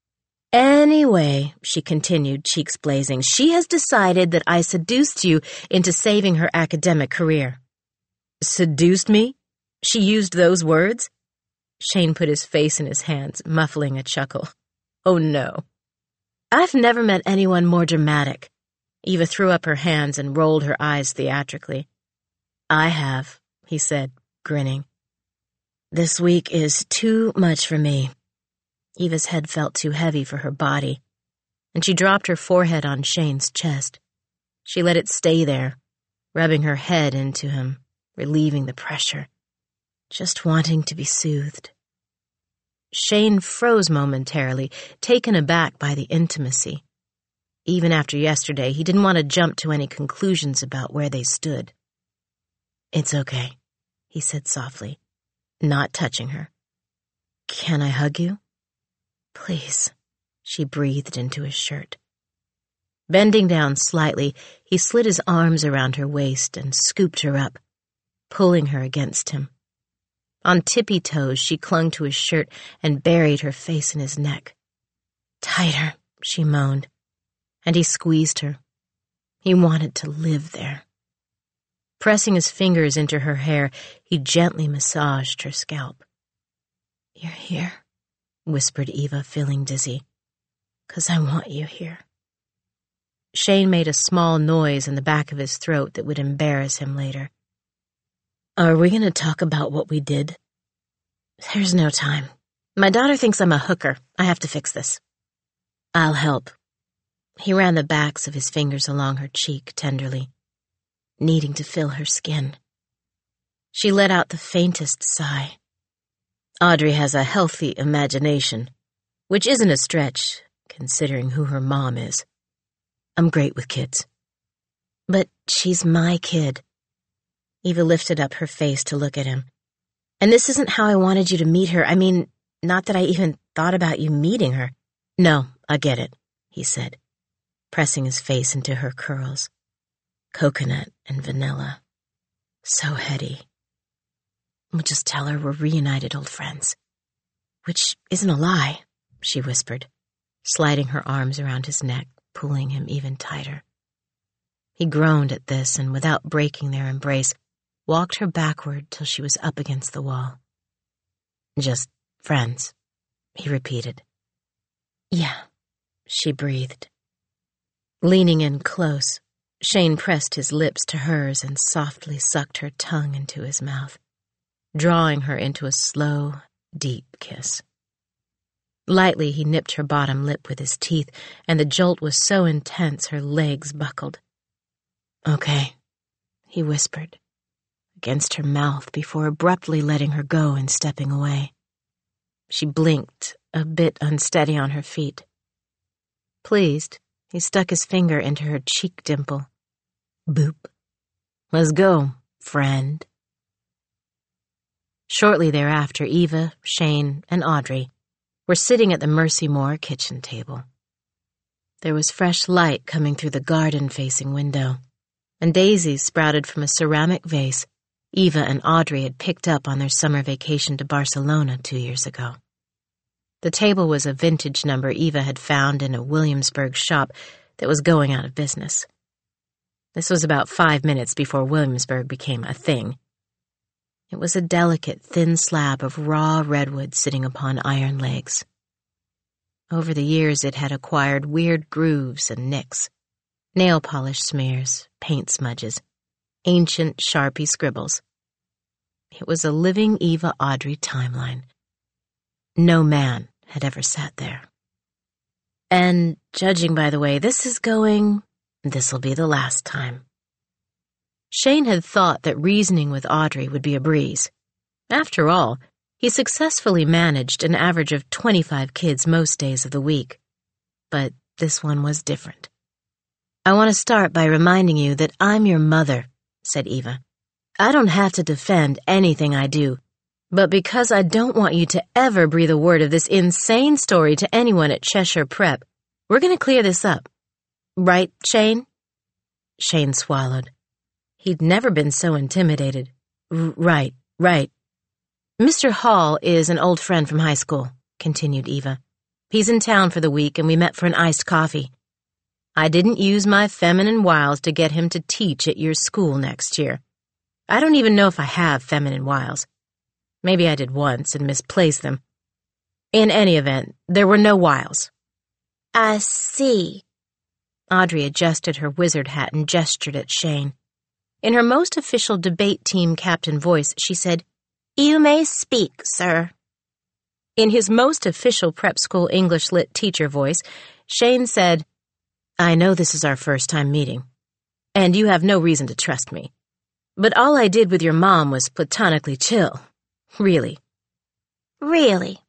"Anyway," she continued, cheeks blazing, "she has decided that I seduced you into saving her academic career." "Seduced me?" She used those words? Shane put his face in his hands, muffling a chuckle. "Oh, no." "I've never met anyone more dramatic." Eva threw up her hands and rolled her eyes theatrically. "I have," he said, grinning. "This week is too much for me." Eva's head felt too heavy for her body, and she dropped her forehead on Shane's chest. She let it stay there, rubbing her head into him, relieving the pressure, just wanting to be soothed. Shane froze momentarily, taken aback by the intimacy. Even after yesterday, he didn't want to jump to any conclusions about where they stood. "It's okay," he said softly, not touching her. "Can I hug you?" "Please," she breathed into his shirt. Bending down slightly, he slid his arms around her waist and scooped her up, pulling her against him. On tippy toes, she clung to his shirt and buried her face in his neck. "Tighter," she moaned, and he squeezed her. He wanted to live there. Pressing his fingers into her hair, he gently massaged her scalp. "You're here," whispered Eva, feeling dizzy. "'Cause I want you here." Shane made a small noise in the back of his throat that would embarrass him later. "Are we going to talk about what we did?" "There's no time. My daughter thinks I'm a hooker. I have to fix this." "I'll help." He ran the backs of his fingers along her cheek tenderly, needing to feel her skin. She let out the faintest sigh. "Audrey has a healthy imagination, which isn't a stretch, considering who her mom is. I'm great with kids." "But she's my kid." Eva lifted up her face to look at him. "And this isn't how I wanted you to meet her. I mean, not that I even thought about you meeting her." "No, I get it," he said, pressing his face into her curls. Coconut and vanilla. So heady. "We'll just tell her we're reunited old friends." "Which isn't a lie," she whispered, sliding her arms around his neck, pulling him even tighter. He groaned at this and, without breaking their embrace, walked her backward till she was up against the wall. "Just friends," he repeated. "Yeah," she breathed. Leaning in close, Shane pressed his lips to hers and softly sucked her tongue into his mouth, drawing her into a slow, deep kiss. Lightly he nipped her bottom lip with his teeth, and the jolt was so intense her legs buckled. "Okay," he whispered, against her mouth before abruptly letting her go and stepping away. She blinked, a bit unsteady on her feet. Pleased, he stuck his finger into her cheek dimple. Boop. "Let's go, friend." Shortly thereafter, Eva, Shane, and Audrey were sitting at the Mercy Moore kitchen table. There was fresh light coming through the garden-facing window, and daisies sprouted from a ceramic vase Eva and Audrey had picked up on their summer vacation to Barcelona two years ago. The table was a vintage number Eva had found in a Williamsburg shop that was going out of business. This was about five minutes before Williamsburg became a thing. It was a delicate, thin slab of raw redwood sitting upon iron legs. Over the years it had acquired weird grooves and nicks, nail polish smears, paint smudges, ancient Sharpie scribbles. It was a living Eva Audrey timeline. No man had ever sat there. And, judging by the way this is going, this'll be the last time. Shane had thought that reasoning with Audrey would be a breeze. After all, he successfully managed an average of twenty-five kids most days of the week. But this one was different. "I want to start by reminding you that I'm your mother," said Eva. "I don't have to defend anything I do, but because I don't want you to ever breathe a word of this insane story to anyone at Cheshire Prep, we're going to clear this up. Right, Shane?" Shane swallowed. He'd never been so intimidated. R- right, right. "Mister Hall is an old friend from high school," continued Eva. "He's in town for the week, and we met for an iced coffee. I didn't use my feminine wiles to get him to teach at your school next year. I don't even know if I have feminine wiles. Maybe I did once and misplaced them. In any event, there were no wiles." "I see." Audrey adjusted her wizard hat and gestured at Shane. In her most official debate team captain voice, she said, "You may speak, sir." In his most official prep school English lit teacher voice, Shane said, "I know this is our first time meeting, and you have no reason to trust me. But all I did with your mom was platonically chill. Really." "Really?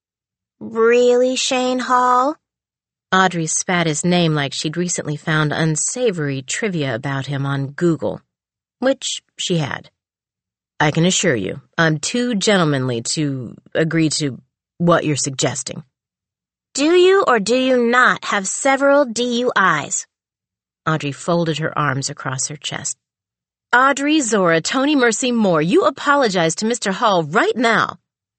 Really, Shane Hall?" Audrey spat his name like she'd recently found unsavory trivia about him on Google, which she had. "I can assure you, I'm too gentlemanly to agree to what you're suggesting." "Do you or do you not have several D U Is? Audrey folded her arms across her chest. "Audrey, Zora, Tony, Mercy, Moore, you apologize to Mister Hall right now."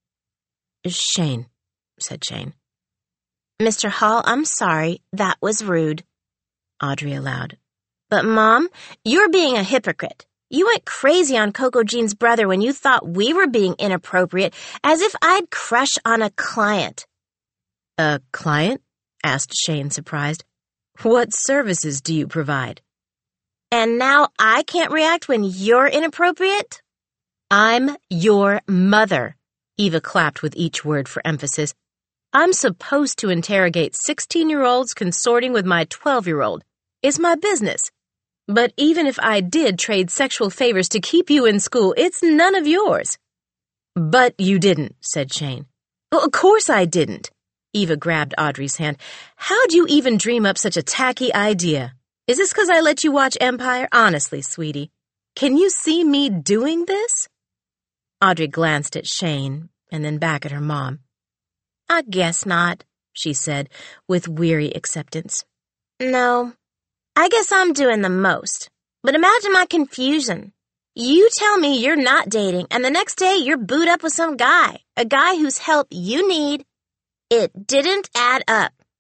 "Shane," said Shane. "Mister Hall, I'm sorry. That was rude," Audrey allowed. "But, Mom, you're being a hypocrite. You went crazy on Coco Jean's brother when you thought we were being inappropriate, as if I'd crush on a client." "A client?" asked Shane, surprised. "What services do you provide?" "And now I can't react when you're inappropriate?" "I'm your mother," Eva clapped with each word for emphasis. "I'm supposed to interrogate sixteen-year-olds consorting with my twelve-year-old. It's my business. But even if I did trade sexual favors to keep you in school, it's none of yours." "But you didn't," said Shane. "Well, of course I didn't." Eva grabbed Audrey's hand. "How'd you even dream up such a tacky idea? Is this because I let you watch Empire? Honestly, sweetie, can you see me doing this?" Audrey glanced at Shane and then back at her mom. "I guess not," she said with weary acceptance. "No. I guess I'm doing the most. But imagine my confusion. You tell me you're not dating, and the next day you're booed up with some guy, a guy whose help you need. It didn't add up.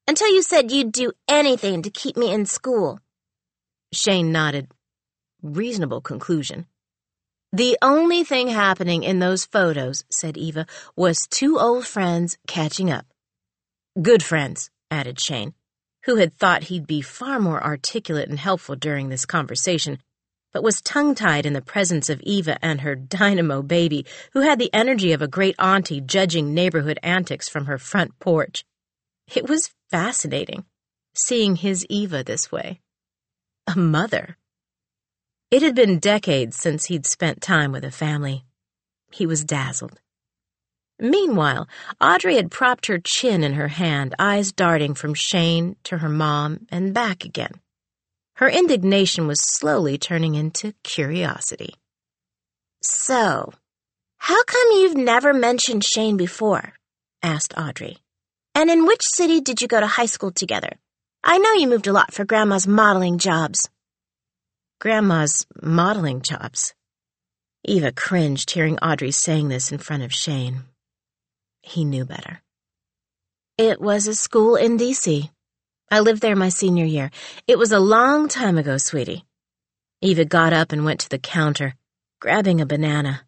Until you said you'd do anything to keep me in school. Shane nodded. Reasonable conclusion. The only thing happening in those photos, said Eva, was two old friends catching up. Good friends, added Shane, who had thought he'd be far more articulate and helpful during this conversation, but was tongue-tied in the presence of Eva and her dynamo baby, who had the energy of a great auntie judging neighborhood antics from her front porch. It was fascinating, seeing his Eva this way. A mother. It had been decades since he'd spent time with a family. He was dazzled. Meanwhile, Audrey had propped her chin in her hand, eyes darting from Shane to her mom and back again. Her indignation was slowly turning into curiosity. So, how come you've never mentioned Shane before? Asked Audrey. And in which city did you go to high school together? I know you moved a lot for Grandma's modeling jobs. Grandma's modeling jobs? Eva cringed hearing Audrey saying this in front of Shane. He knew better. It was a school in D C I lived there my senior year. It was a long time ago, sweetie. Eva got up and went to the counter, grabbing a banana.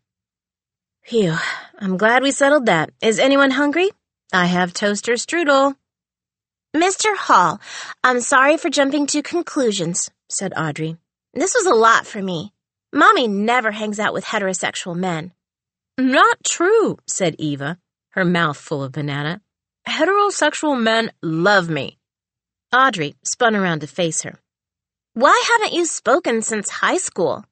Phew, I'm glad we settled that. Is anyone hungry? I have toaster strudel. Mister Hall, I'm sorry for jumping to conclusions, said Audrey. This was a lot for me. Mommy never hangs out with heterosexual men. Not true, said Eva, her mouth full of banana. Heterosexual men love me. Audrey spun around to face her. Why haven't you spoken since high school?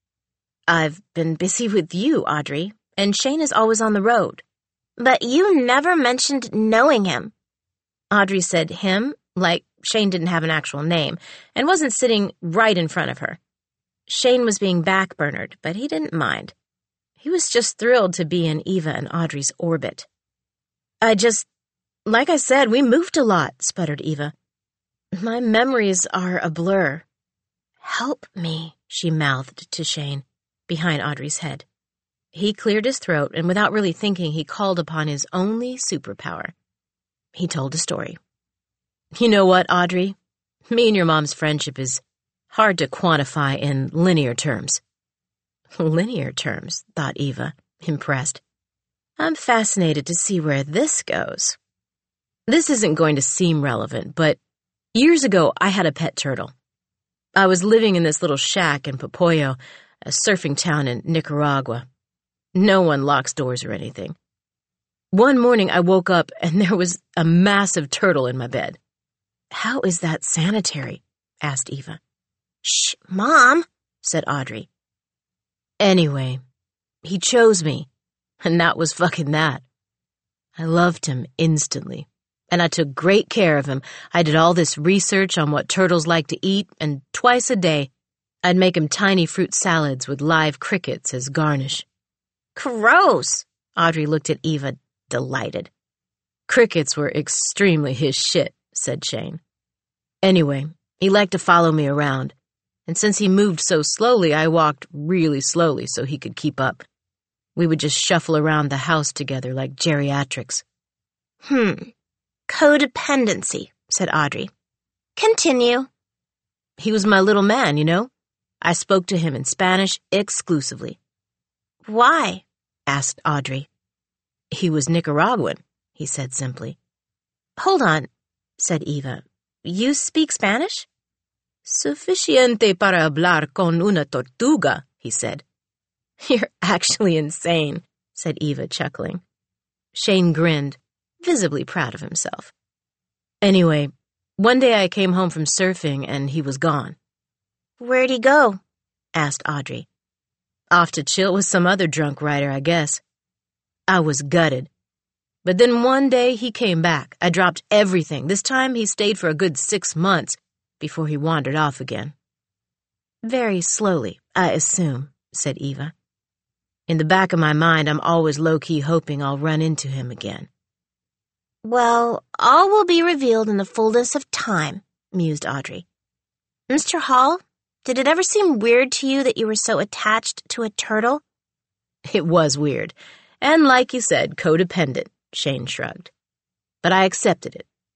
I've been busy with you, Audrey, and Shane is always on the road. But you never mentioned knowing him. Audrey said him, like Shane didn't have an actual name, and wasn't sitting right in front of her. Shane was being backburnered, but he didn't mind. He was just thrilled to be in Eva and Audrey's orbit. I just, like I said, we moved a lot, sputtered Eva. My memories are a blur. Help me, she mouthed to Shane, behind Audrey's head. He cleared his throat, and without really thinking, he called upon his only superpower. He told a story. You know what, Audrey? Me and your mom's friendship is hard to quantify in linear terms. Linear terms, thought Eva, impressed. I'm fascinated to see where this goes. This isn't going to seem relevant, but years ago I had a pet turtle. I was living in this little shack in Popoyo, a surfing town in Nicaragua. No one locks doors or anything. One morning I woke up and there was a massive turtle in my bed. How is that sanitary? Asked Eva. Shh, Mom, said Audrey. Anyway, he chose me, and that was fucking that. I loved him instantly, and I took great care of him. I did all this research on what turtles like to eat, and twice a day I'd make him tiny fruit salads with live crickets as garnish. Gross! Audrey looked at Eva, delighted. Crickets were extremely his shit, said Shane. Anyway, he liked to follow me around, and since he moved so slowly, I walked really slowly so he could keep up. We would just shuffle around the house together like geriatrics. Hmm. Codependency, said Audrey. Continue. He was my little man, you know? I spoke to him in Spanish exclusively. Why? Asked Audrey. He was Nicaraguan, he said simply. Hold on, said Eva. You speak Spanish? Suficiente para hablar con una tortuga, he said. You're actually insane, said Eva, chuckling. Shane grinned, visibly proud of himself. Anyway, one day I came home from surfing and he was gone. Where'd he go? Asked Audrey. Off to chill with some other drunk writer, I guess. I was gutted. But then one day he came back. I dropped everything. This time he stayed for a good six months before he wandered off again. Very slowly, I assume, said Eva. In the back of my mind, I'm always low-key hoping I'll run into him again. Well, all will be revealed in the fullness of time, mused Audrey. Mister Hall, did it ever seem weird to you that you were so attached to a turtle? It was weird, and like you said, codependent, Shane shrugged. But I accepted it.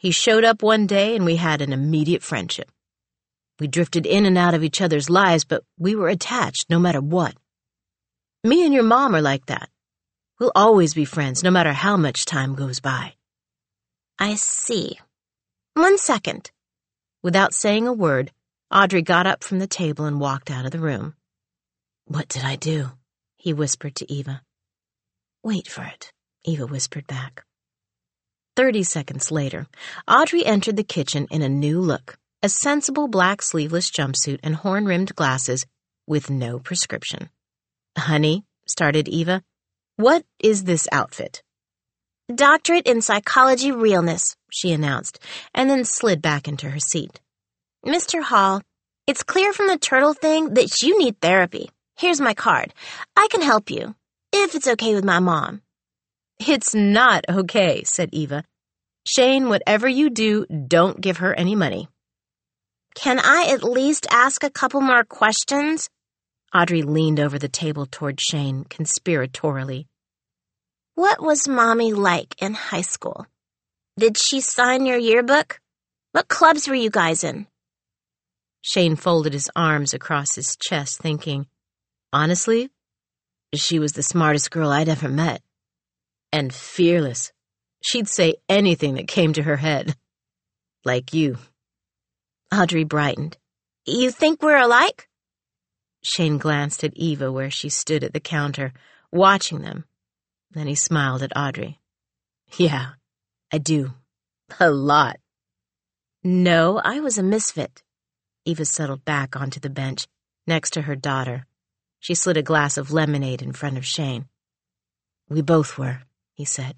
He showed up one day and we had an immediate friendship. We drifted in and out of each other's lives, but we were attached no matter what. Me and your mom are like that. We'll always be friends, no matter how much time goes by. I see. One second. Without saying a word, Audrey got up from the table and walked out of the room. What did I do? He whispered to Eva. Wait for it, Eva whispered back. Thirty seconds later, Audrey entered the kitchen in a new look, a sensible black sleeveless jumpsuit and horn-rimmed glasses with no prescription. Honey, started Eva, what is this outfit? Doctorate in Psychology Realness, she announced, and then slid back into her seat. Mister Hall, it's clear from the turtle thing that you need therapy. Here's my card. I can help you, if it's okay with my mom. It's not okay, said Eva. Shane, whatever you do, don't give her any money. Can I at least ask a couple more questions? Audrey leaned over the table toward Shane conspiratorially. What was Mommy like in high school? Did she sign your yearbook? What clubs were you guys in? Shane folded his arms across his chest, thinking, honestly, she was the smartest girl I'd ever met. And fearless. She'd say anything that came to her head. Like you. Audrey brightened. You think we're alike? Shane glanced at Eva where she stood at the counter, watching them. Then he smiled at Audrey. Yeah, I do. A lot. No, I was a misfit. Eva settled back onto the bench, next to her daughter. She slid a glass of lemonade in front of Shane. We both were, he said.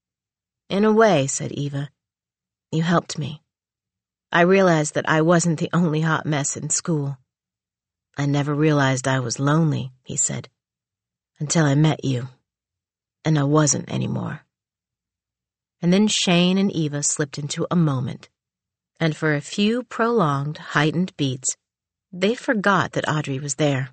In a way, said Eva. You helped me. I realized that I wasn't the only hot mess in school. I never realized I was lonely, he said, until I met you. And I wasn't anymore. And then Shane and Eva slipped into a moment, and for a few prolonged, heightened beats, they forgot that Audrey was there.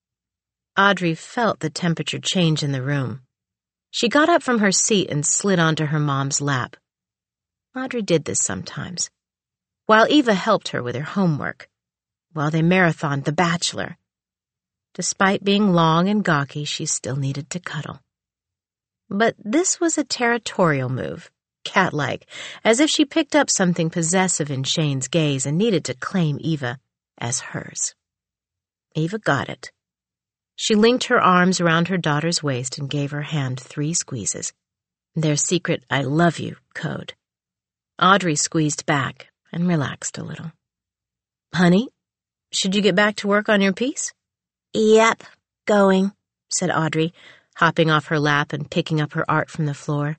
Audrey felt the temperature change in the room. She got up from her seat and slid onto her mom's lap. Audrey did this sometimes, while Eva helped her with her homework, while they marathoned The Bachelor. Despite being long and gawky, she still needed to cuddle. But this was a territorial move, cat-like, as if she picked up something possessive in Shane's gaze and needed to claim Eva as hers. Eva got it. She linked her arms around her daughter's waist and gave her hand three squeezes, their secret I love you code. Audrey squeezed back and relaxed a little. Honey, should you get back to work on your piece? Yep, going, said Audrey, hopping off her lap and picking up her art from the floor.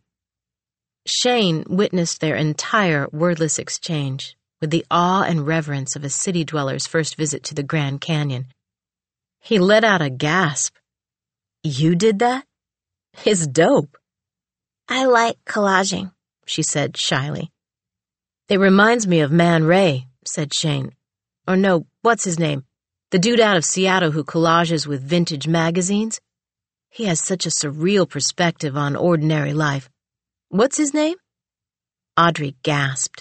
Shane witnessed their entire wordless exchange with the awe and reverence of a city dweller's first visit to the Grand Canyon. He let out a gasp. You did that? It's dope. I like collaging, she said shyly. It reminds me of Man Ray, said Shane. Or no, what's his name? The dude out of Seattle who collages with vintage magazines? He has such a surreal perspective on ordinary life. What's his name? Audrey gasped.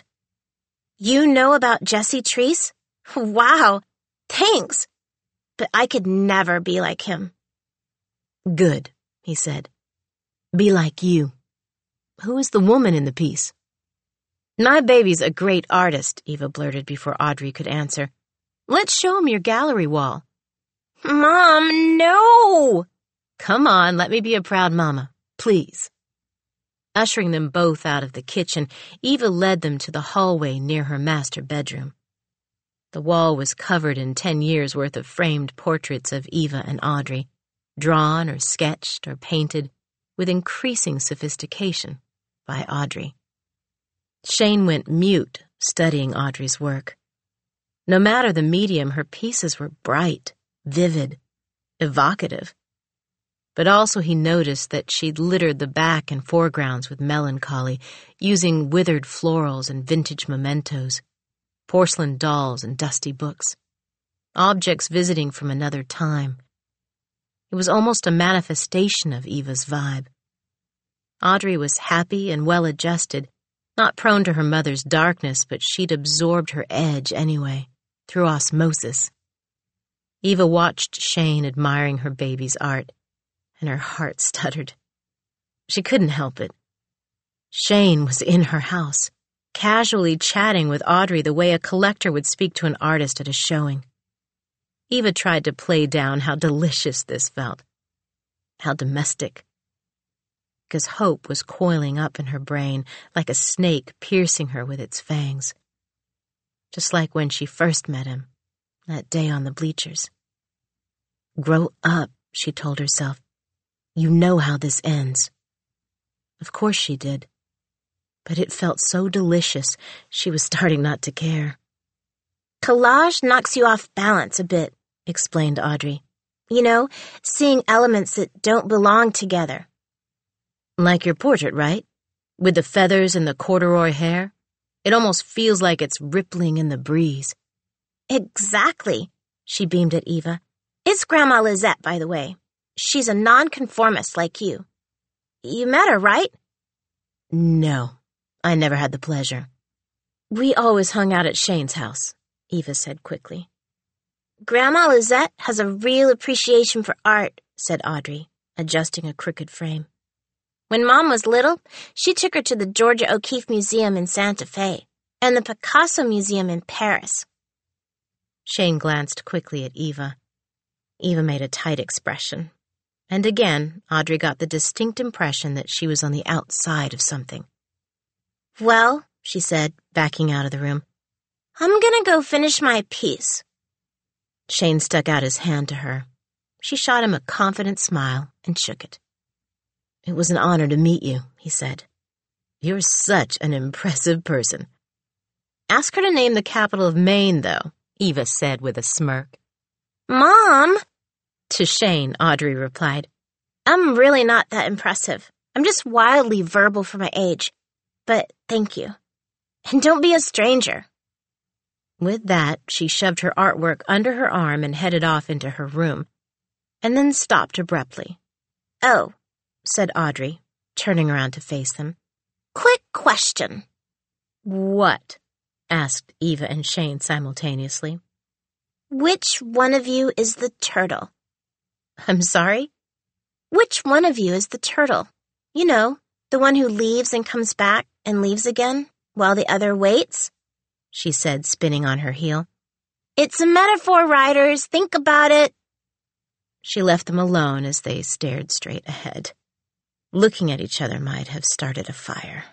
You know about Jesse Treese? Wow, thanks. But I could never be like him. Good, he said. Be like you. Who is the woman in the piece? My baby's a great artist, Eva blurted before Audrey could answer. Let's show him your gallery wall. Mom, no! Come on, let me be a proud mama, please. Ushering them both out of the kitchen, Eva led them to the hallway near her master bedroom. The wall was covered in ten years' worth of framed portraits of Eva and Audrey, drawn or sketched or painted with increasing sophistication by Audrey. Shane went mute, studying Audrey's work. No matter the medium, her pieces were bright, vivid, evocative. But also he noticed that she'd littered the back and foregrounds with melancholy, using withered florals and vintage mementos, porcelain dolls and dusty books, objects visiting from another time. It was almost a manifestation of Eva's vibe. Audrey was happy and well-adjusted, Not prone to her mother's darkness, but she'd absorbed her edge anyway, through osmosis. Eva watched Shane admiring her baby's art, and her heart stuttered. She couldn't help it. Shane was in her house, casually chatting with Audrey the way a collector would speak to an artist at a showing. Eva tried to play down how delicious this felt, how domestic. Because hope was coiling up in her brain like a snake piercing her with its fangs. Just like when she first met him, that day on the bleachers. Grow up, she told herself. You know how this ends. Of course she did. But it felt so delicious, she was starting not to care. Collage knocks you off balance a bit, explained Audrey. You know, seeing elements that don't belong together. Like your portrait, right? With the feathers and the corduroy hair? It almost feels like it's rippling in the breeze. Exactly, she beamed at Eva. It's Grandma Lizette, by the way. She's a nonconformist like you. You met her, right? No, I never had the pleasure. We always hung out at Shane's house, Eva said quickly. Grandma Lizette has a real appreciation for art, said Audrey, adjusting a crooked frame. When Mom was little, she took her to the Georgia O'Keeffe Museum in Santa Fe and the Picasso Museum in Paris. Shane glanced quickly at Eva. Eva made a tight expression. And again, Audrey got the distinct impression that she was on the outside of something. Well, she said, backing out of the room, I'm gonna go finish my piece. Shane stuck out his hand to her. She shot him a confident smile and shook it. It was an honor to meet you, he said. You're such an impressive person. Ask her to name the capital of Maine, though, Eva said with a smirk. Mom! To Shane, Audrey replied. I'm really not that impressive. I'm just wildly verbal for my age. But thank you. And don't be a stranger. With that, she shoved her artwork under her arm and headed off into her room, and then stopped abruptly. Oh, said Audrey, turning around to face them. Quick question. What? Asked Eva and Shane simultaneously. Which one of you is the turtle? I'm sorry? Which one of you is the turtle? You know, the one who leaves and comes back and leaves again, while the other waits? She said, spinning on her heel. It's a metaphor, writers. Think about it. She left them alone as they stared straight ahead. Looking at each other might have started a fire.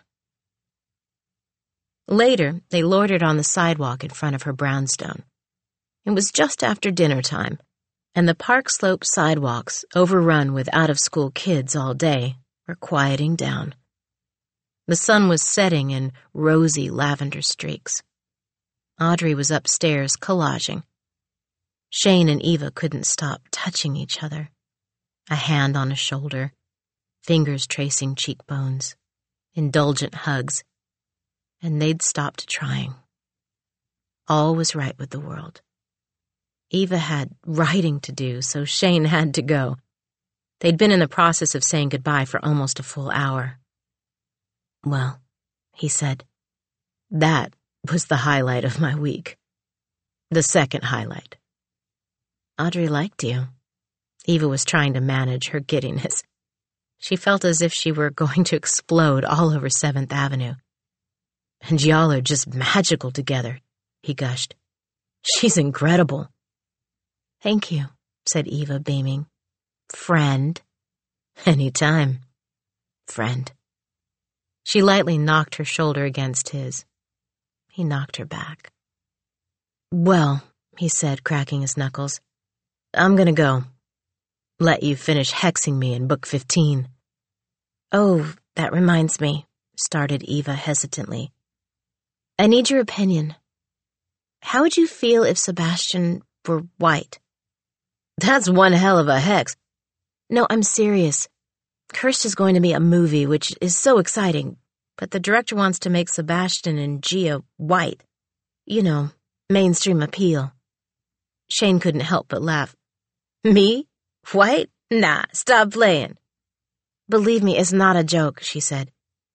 Later, they loitered on the sidewalk in front of her brownstone. It was just after dinner time, and the Park Slope sidewalks, overrun with out-of-school kids all day, were quieting down. The sun was setting in rosy lavender streaks. Audrey was upstairs collaging. Shane and Eva couldn't stop touching each other. A hand on a shoulder, fingers tracing cheekbones, indulgent hugs, and they'd stopped trying. All was right with the world. Eva had writing to do, so Shane had to go. They'd been in the process of saying goodbye for almost a full hour. Well, he said, that was the highlight of my week. The second highlight. Audrey liked you. Eva was trying to manage her giddiness. She felt as if she were going to explode all over seventh Avenue. And y'all are just magical together, he gushed. She's incredible. Thank you, said Eva, beaming. Friend. Anytime. Friend. She lightly knocked her shoulder against his. He knocked her back. Well, he said, cracking his knuckles, I'm gonna go. Let you finish hexing me in book fifteen. Oh, that reminds me, started Eva hesitantly. I need your opinion. How would you feel if Sebastian were white? That's one hell of a hex. No, I'm serious. Cursed is going to be a movie, which is so exciting, but the director wants to make Sebastian and Gia white. You know, mainstream appeal. Shane couldn't help but laugh. Me? White? Nah, stop playing. Believe me, it's not a joke, she said.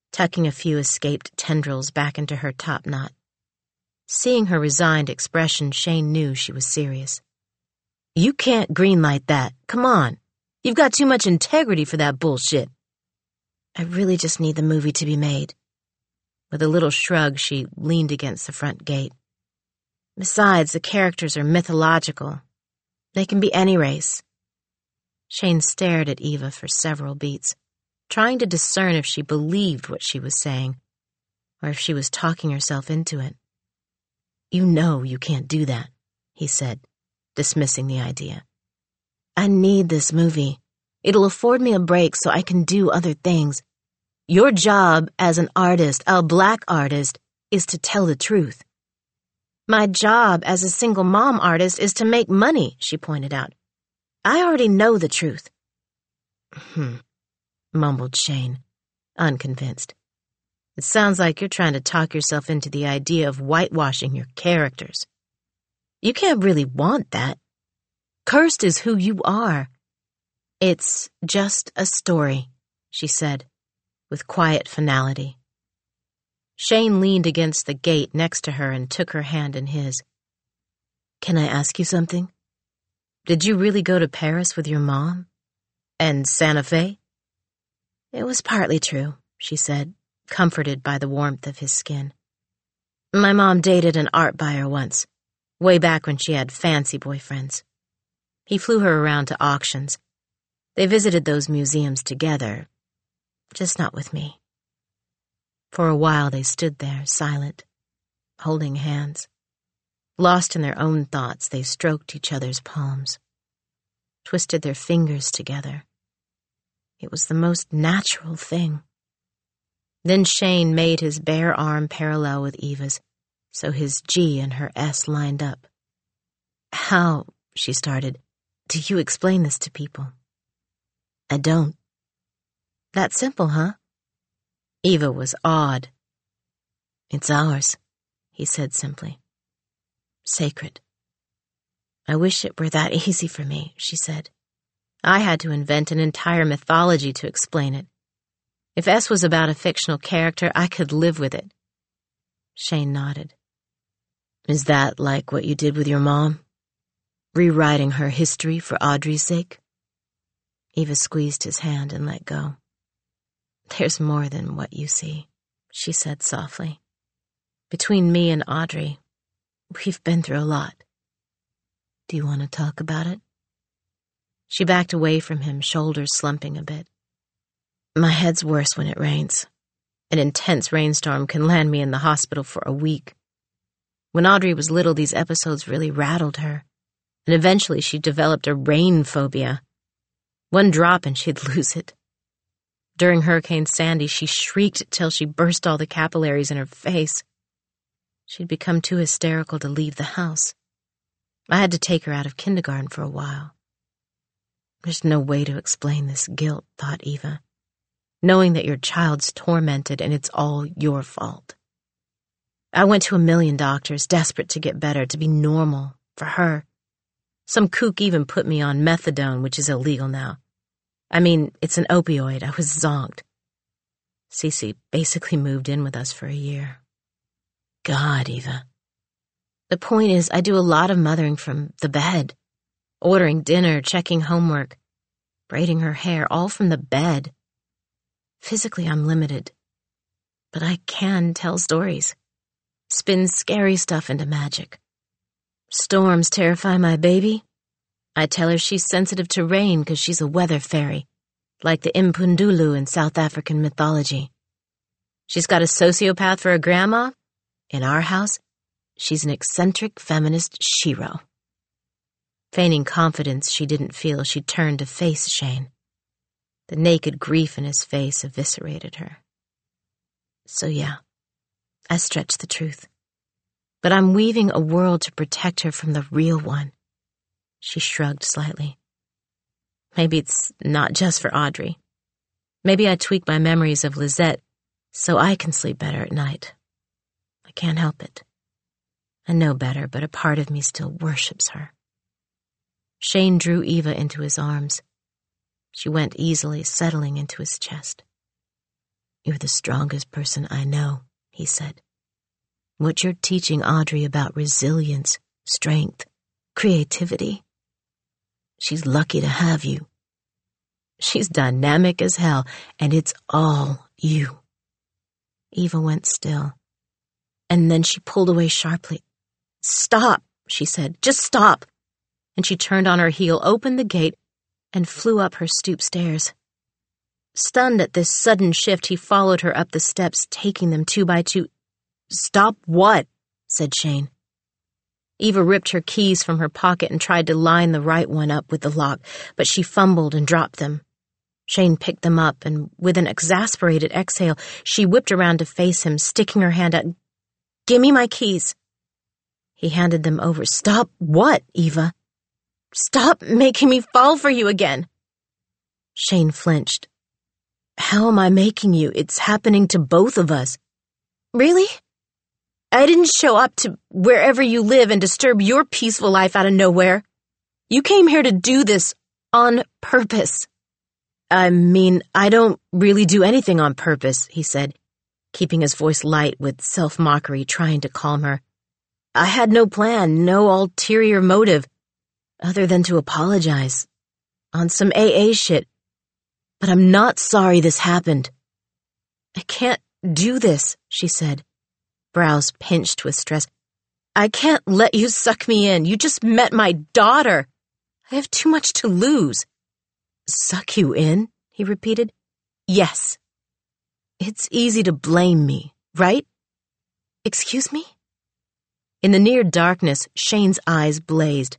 tucking a few escaped tendrils back into her top knot. Seeing her resigned expression, Shane knew she was serious. You can't greenlight that. Come on. You've got too much integrity for that bullshit. I really just need the movie to be made. With a little shrug, she leaned against the front gate. Besides, the characters are mythological. They can be any race. Shane stared at Eva for several beats, trying to discern if she believed what she was saying, or if she was talking herself into it. You know you can't do that, he said, dismissing the idea. I need this movie. It'll afford me a break so I can do other things. Your job as an artist, a black artist, is to tell the truth. My job as a single mom artist is to make money, she pointed out. I already know the truth. Hmm, mumbled Shane, unconvinced. It sounds like you're trying to talk yourself into the idea of whitewashing your characters. You can't really want that. Cursed is who you are. It's just a story, she said, with quiet finality. Shane leaned against the gate next to her and took her hand in his. Can I ask you something? Did you really go to Paris with your mom? And Santa Fe? It was partly true, she said, comforted by the warmth of his skin. My mom dated an art buyer once, way back when she had fancy boyfriends. He flew her around to auctions. They visited those museums together, just not with me. For a while they stood there, silent, holding hands. Lost in their own thoughts, they stroked each other's palms, twisted their fingers together. It was the most natural thing. Then Shane made his bare arm parallel with Eva's, so his G and her S lined up. How, she started, do you explain this to people? I don't. That simple, huh? Eva was awed. It's ours, he said simply. Sacred. I wish it were that easy for me, she said. I had to invent an entire mythology to explain it. If S was about a fictional character, I could live with it. Shane nodded. Is that like what you did with your mom? Rewriting her history for Audrey's sake? Eva squeezed his hand and let go. There's more than what you see, she said softly. Between me and Audrey, we've been through a lot. Do you want to talk about it? She backed away from him, shoulders slumping a bit. My head's worse when it rains. An intense rainstorm can land me in the hospital for a week. When Audrey was little, these episodes really rattled her, and eventually she developed a rain phobia. One drop and she'd lose it. During Hurricane Sandy, she shrieked till she burst all the capillaries in her face. She'd become too hysterical to leave the house. I had to take her out of kindergarten for a while. There's no way to explain this guilt, thought Eva, knowing that your child's tormented and it's all your fault. I went to a million doctors, desperate to get better, to be normal, for her. Some kook even put me on methadone, which is illegal now. I mean, it's an opioid. I was zonked. Cece basically moved in with us for a year. God, Eva. The point is, I do a lot of mothering from the bed. Ordering dinner, checking homework, braiding her hair, all from the bed. Physically, I'm limited. But I can tell stories. Spin scary stuff into magic. Storms terrify my baby. I tell her she's sensitive to rain because she's a weather fairy, like the Impundulu in South African mythology. She's got a sociopath for a grandma. In our house, she's an eccentric feminist shero. Feigning confidence she didn't feel, she turned to face Shane. The naked grief in his face eviscerated her. So yeah, I stretched the truth. But I'm weaving a world to protect her from the real one. She shrugged slightly. Maybe it's not just for Audrey. Maybe I tweak my memories of Lizette so I can sleep better at night. I can't help it. I know better, but a part of me still worships her. Shane drew Eva into his arms. She went easily, settling into his chest. "You're the strongest person I know," he said. "What you're teaching Audrey about resilience, strength, creativity. She's lucky to have you. She's dynamic as hell, and it's all you." Eva went still, and then she pulled away sharply. "Stop," she said. "Just stop." And she turned on her heel, opened the gate, and flew up her stoop stairs. Stunned at this sudden shift, he followed her up the steps, taking them two by two. "Stop what?" said Shane. Eva ripped her keys from her pocket and tried to line the right one up with the lock, but she fumbled and dropped them. Shane picked them up, and with an exasperated exhale, she whipped around to face him, sticking her hand out. "Give me my keys." He handed them over. "Stop what, Eva? Stop making me fall for you again." Shane flinched. "How am I making you? It's happening to both of us." "Really? I didn't show up to wherever you live and disturb your peaceful life out of nowhere. You came here to do this on purpose." "I mean, I don't really do anything on purpose," he said, keeping his voice light with self-mockery, trying to calm her. "I had no plan, no ulterior motive, other than to apologize. On some A A shit. But I'm not sorry this happened." "I can't do this," she said, brows pinched with stress. "I can't let you suck me in. You just met my daughter. I have too much to lose." "Suck you in?" he repeated. "Yes. It's easy to blame me, right?" "Excuse me?" In the near darkness, Shane's eyes blazed.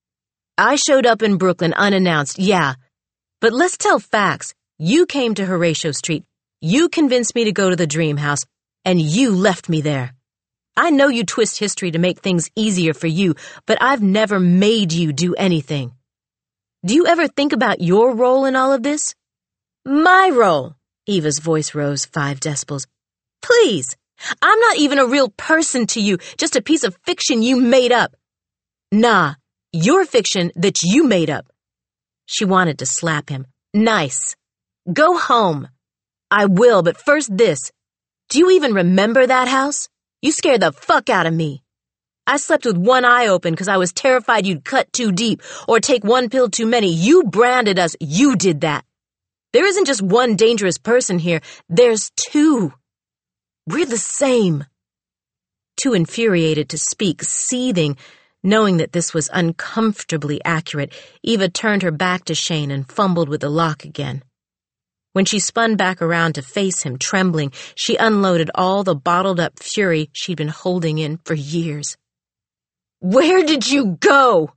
"I showed up in Brooklyn unannounced, yeah. But let's tell facts. You came to Horatio Street. You convinced me to go to the Dream House, and you left me there. I know you twist history to make things easier for you, but I've never made you do anything. Do you ever think about your role in all of this?" "My role?" Eva's voice rose five decibels. "Please, I'm not even a real person to you, just a piece of fiction you made up." "Nah, you're fiction that you made up." She wanted to slap him. "Nice. Go home." "I will, but first this. Do you even remember that house? You scared the fuck out of me. I slept with one eye open because I was terrified you'd cut too deep or take one pill too many. You branded us. You did that. There isn't just one dangerous person here. There's two. We're the same." Too infuriated to speak, seething, knowing that this was uncomfortably accurate, Eva turned her back to Shane and fumbled with the lock again. When she spun back around to face him, trembling, she unloaded all the bottled-up fury she'd been holding in for years. "Where did you go?"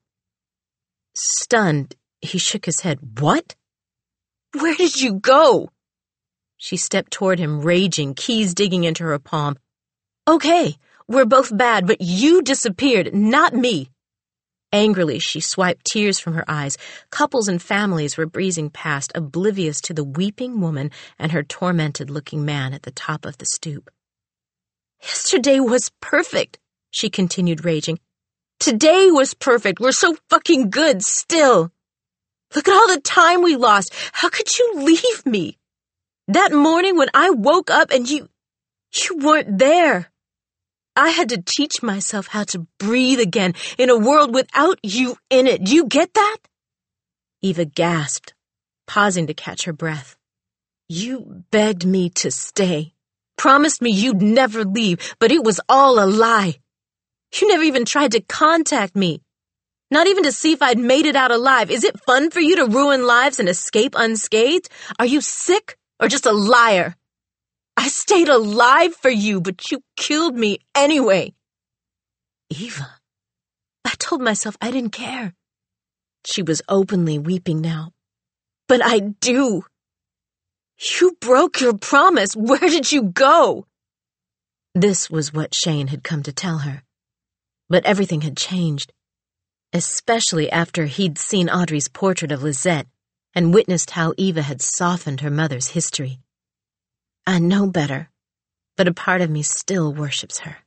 Stunned, he shook his head. "What? Where did you go?" She stepped toward him, raging, keys digging into her palm. "Okay, we're both bad, but you disappeared, not me." Angrily, she swiped tears from her eyes. Couples and families were breezing past, oblivious to the weeping woman and her tormented-looking man at the top of the stoop. "Yesterday was perfect," she continued, raging. "Today was perfect. We're so fucking good still. Look at all the time we lost. How could you leave me? That morning when I woke up and you... you weren't there. I had to teach myself how to breathe again in a world without you in it. Do you get that?" Eva gasped, pausing to catch her breath. "You begged me to stay, promised me you'd never leave, but it was all a lie. You never even tried to contact me, not even to see if I'd made it out alive. Is it fun for you to ruin lives and escape unscathed? Are you sick or just a liar? I stayed alive for you, but you killed me anyway." "Eva, I told myself I didn't care." She was openly weeping now. "But I do. You broke your promise. Where did you go?" This was what Shane had come to tell her. But everything had changed, especially after he'd seen Audrey's portrait of Lisette and witnessed how Eva had softened her mother's history. "I know better, but a part of me still worships her."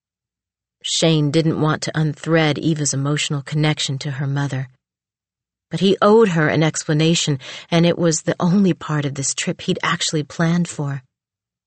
Shane didn't want to unthread Eva's emotional connection to her mother. But he owed her an explanation, and it was the only part of this trip he'd actually planned for.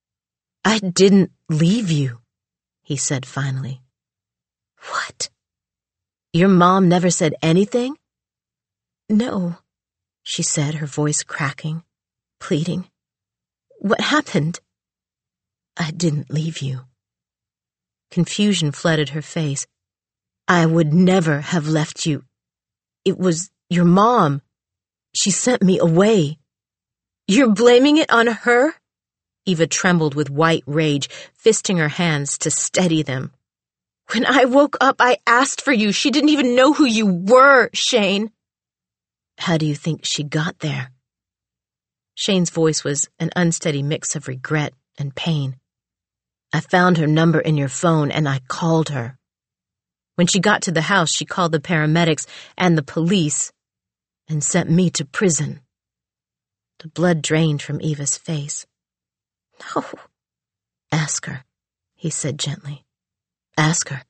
I didn't leave you, he said finally. What? Your mom never said anything? No, she said, her voice cracking, pleading. What happened? I didn't leave you. Confusion flooded her face. I would never have left you. It was your mom. She sent me away. You're blaming it on her? Eva trembled with white rage, fisting her hands to steady them. When I woke up, I asked for you. She didn't even know who you were, Shane. How do you think she got there? Shane's voice was an unsteady mix of regret and pain. I found her number in your phone and I called her. When she got to the house, she called the paramedics and the police and sent me to prison. The blood drained from Eva's face. No. Ask her, he said gently. Ask her.